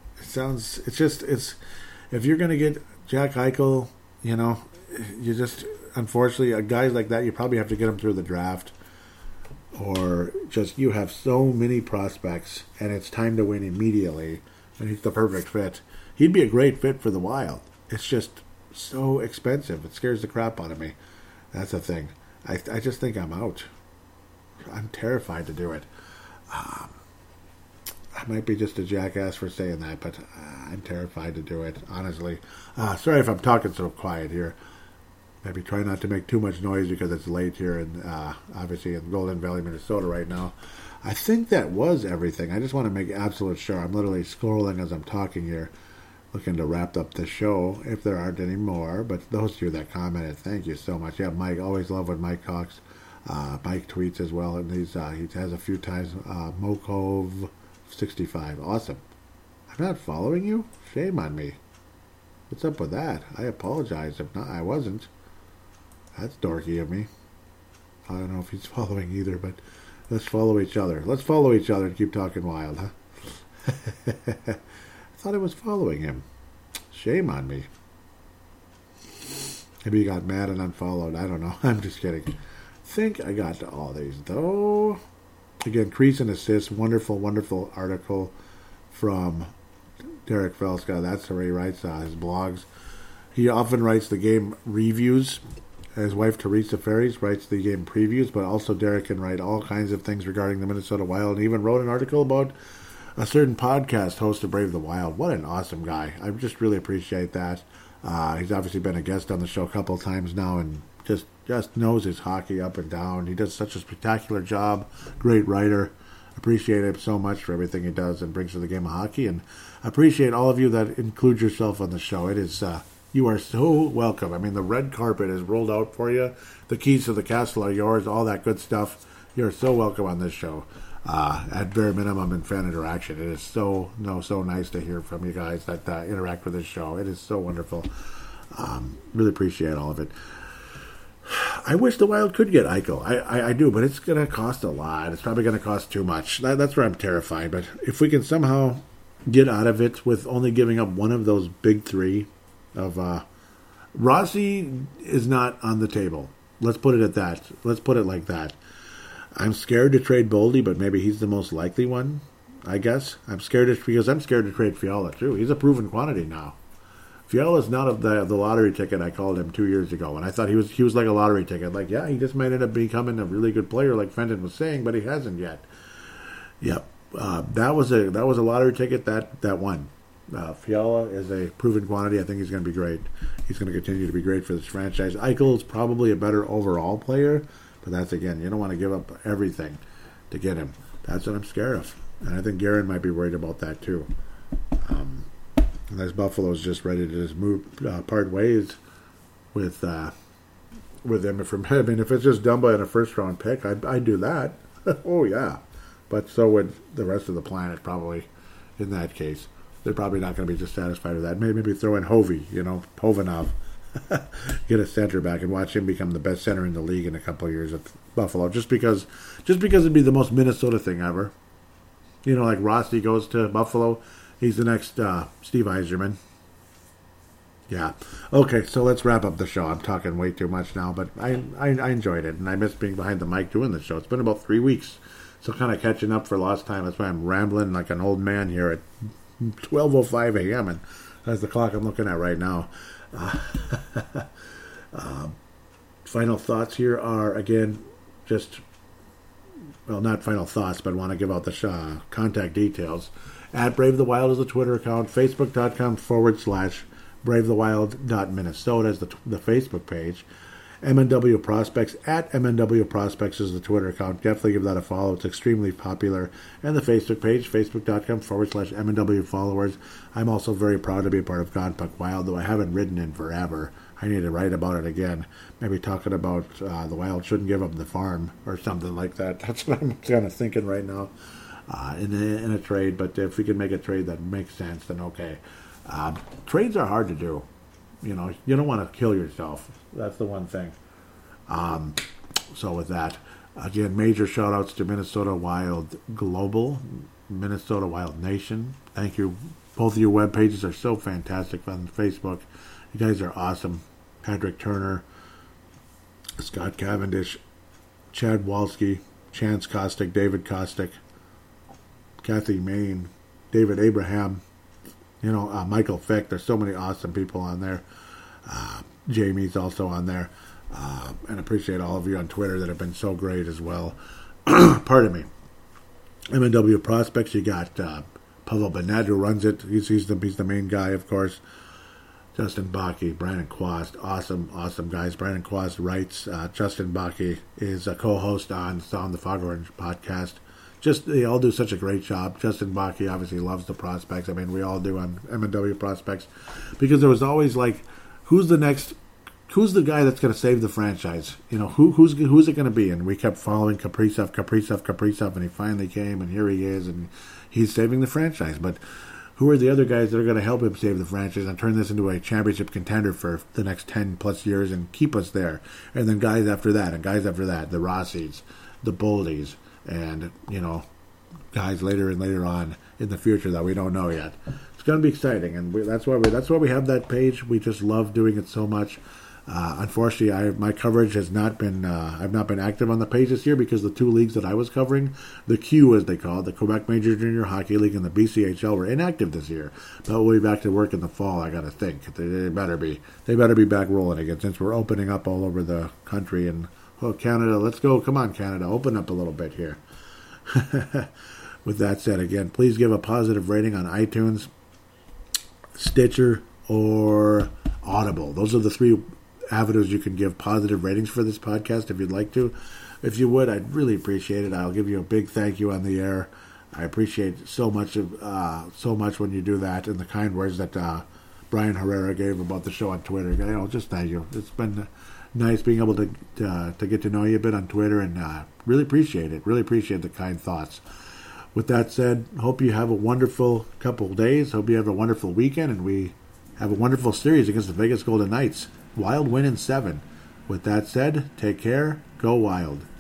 If you're going to get Jack Eichel, you just, unfortunately, guys like that, you probably have to get them through the draft. Or just, you have so many prospects, and it's time to win immediately, and he's the perfect fit. He'd be a great fit for the Wild. It's just so expensive. It scares the crap out of me. That's the thing. I just think I'm out. I'm terrified to do it. I might be just a jackass for saying that, but I'm terrified to do it, honestly. Sorry if I'm talking so quiet here. Maybe try not to make too much noise because it's late here, obviously in Golden Valley, Minnesota right now. I think that was everything. I just want to make absolute sure. I'm literally scrolling as I'm talking here, looking to wrap up the show, if there aren't any more. But those of you that commented, thank you so much. Yeah, Mike, always love when Mike talks. Mike tweets as well, and he has a few times. Mokov65, awesome. I'm not following you? Shame on me. What's up with that? I apologize if not. I wasn't. That's dorky of me. I don't know if he's following either, but let's follow each other. Let's follow each other and keep talking wild, huh? I thought I was following him. Shame on me. Maybe he got mad and unfollowed. I don't know. I'm just kidding. I think I got to all these, though. Again, Crease and Assists. Wonderful, wonderful article from Derek Felska. That's where he writes his blogs. He often writes the game reviews. His wife, Teresa Ferries, writes the game previews, but also Derek can write all kinds of things regarding the Minnesota Wild, and even wrote an article about a certain podcast host of Brave the Wild. What an awesome guy. I just really appreciate that. He's obviously been a guest on the show a couple of times now, and just knows his hockey up and down. He does such a spectacular job. Great writer. Appreciate him so much for everything he does and brings to the game of hockey, and appreciate all of you that include yourself on the show. It is... you are so welcome. I mean, the red carpet is rolled out for you. The keys to the castle are yours. All that good stuff. You're so welcome on this show. At bare minimum in fan interaction. It is so nice to hear from you guys that interact with this show. It is so wonderful. Really appreciate all of it. I wish the Wild could get Eichel. I do, but it's going to cost a lot. It's probably going to cost too much. That's where I'm terrified. But if we can somehow get out of it with only giving up one of those big three, of Rossi is not on the table. Let's put it at that. Let's put it like that. I'm scared to trade Boldy, but maybe he's the most likely one, I guess. I'm scared to trade Fiala too. He's a proven quantity now. Fiala's not the lottery ticket I called him 2 years ago, and I thought he was like a lottery ticket. He just might end up becoming a really good player, like Fenton was saying, but he hasn't yet. Yep. that was a lottery ticket that won. Fiala is a proven quantity. I think he's going to be great. He's going to continue to be great for this franchise. Eichel is probably a better overall player, but that's, again, you don't want to give up everything to get him. That's what I'm scared of. And I think Guerin might be worried about that too. Unless Buffalo's just ready to just move, part ways with him. If it's just Dumba and a first-round pick, I'd do that. Oh, yeah. But so would the rest of the planet, probably, in that case. They're probably not going to be just satisfied with that. Maybe throw in Hovey, Hovanov. Get a center back and watch him become the best center in the league in a couple of years at Buffalo. Just because it'd be the most Minnesota thing ever. Like Rossi goes to Buffalo. He's the next Steve Yzerman. Yeah. Okay, so let's wrap up the show. I'm talking way too much now, but I enjoyed it, and I miss being behind the mic doing the show. It's been about 3 weeks, so kind of catching up for lost time. That's why I'm rambling like an old man here at 12:05 a.m., and that's the clock I'm looking at right now. Final thoughts here are, again, not final thoughts, but I want to give out the contact details. At Brave the Wild is the Twitter account. Facebook.com/BraveTheWild.Minnesota is the Facebook page. MNW Prospects at MNW Prospects is the Twitter account. Definitely give that a follow. It's extremely popular. And the Facebook page, Facebook.com/MNW followers. I'm also very proud to be a part of Gone Puck Wild, though I haven't written in forever. I need to write about it again. Maybe talking about the Wild shouldn't give up the farm or something like that. That's what I'm kind of thinking right now in a trade. But if we can make a trade that makes sense, then okay. Trades are hard to do. You don't want to kill yourself. That's the one thing. So with that, again, major shout-outs to Minnesota Wild Global, Minnesota Wild Nation. Thank you. Both of your web pages are so fantastic on Facebook. You guys are awesome. Patrick Turner, Scott Cavendish, Chad Walski, Chance Kostick, David Kostick, Kathy Main, David Abraham, Michael Fick. There's so many awesome people on there. Jamie's also on there. And appreciate all of you on Twitter that have been so great as well. Pardon me. MNW Prospects, you got Pavel Bennett, who runs it. He's the main guy, of course. Justin Bakke, Brandon Quast, awesome guys. Brandon Quast writes. Justin Bakke is a co-host on the Foghorn podcast. They all do such a great job. Justin Bakke obviously loves the Prospects. I mean, we all do on MNW Prospects, because there was always like, who's the guy that's going to save the franchise? Who's it going to be? And we kept following Kaprizov, and he finally came, and here he is, and he's saving the franchise. But who are the other guys that are going to help him save the franchise and turn this into a championship contender for the next 10 plus years and keep us there? And then guys after that, the Rossis, the Boldies, and guys later and later on in the future that we don't know yet. It's going to be exciting, and that's why we have that page. We just love doing it so much. Unfortunately, my coverage has not been. I've not been active on the page this year because the two leagues that I was covering, the Q as they call it, the Quebec Major Junior Hockey League and the BCHL, were inactive this year. But we'll be back to work in the fall. I got to think they better be. They better be back rolling again, since we're opening up all over the country. And Canada, let's go! Come on, Canada, open up a little bit here. With that said, again, please give a positive rating on iTunes, Stitcher, or Audible. Those are the three avenues you can give positive ratings for this podcast if you'd like to. If you would, I'd really appreciate it. I'll give you a big thank you on the air. I appreciate so much when you do that, and the kind words that Brian Herrera gave about the show on Twitter. Just thank you. It's been nice being able to get to know you a bit on Twitter, and really appreciate it. Really appreciate the kind thoughts. With that said, hope you have a wonderful couple of days. Hope you have a wonderful weekend, and we have a wonderful series against the Vegas Golden Knights. Wild win in 7. With that said, take care. Go Wild.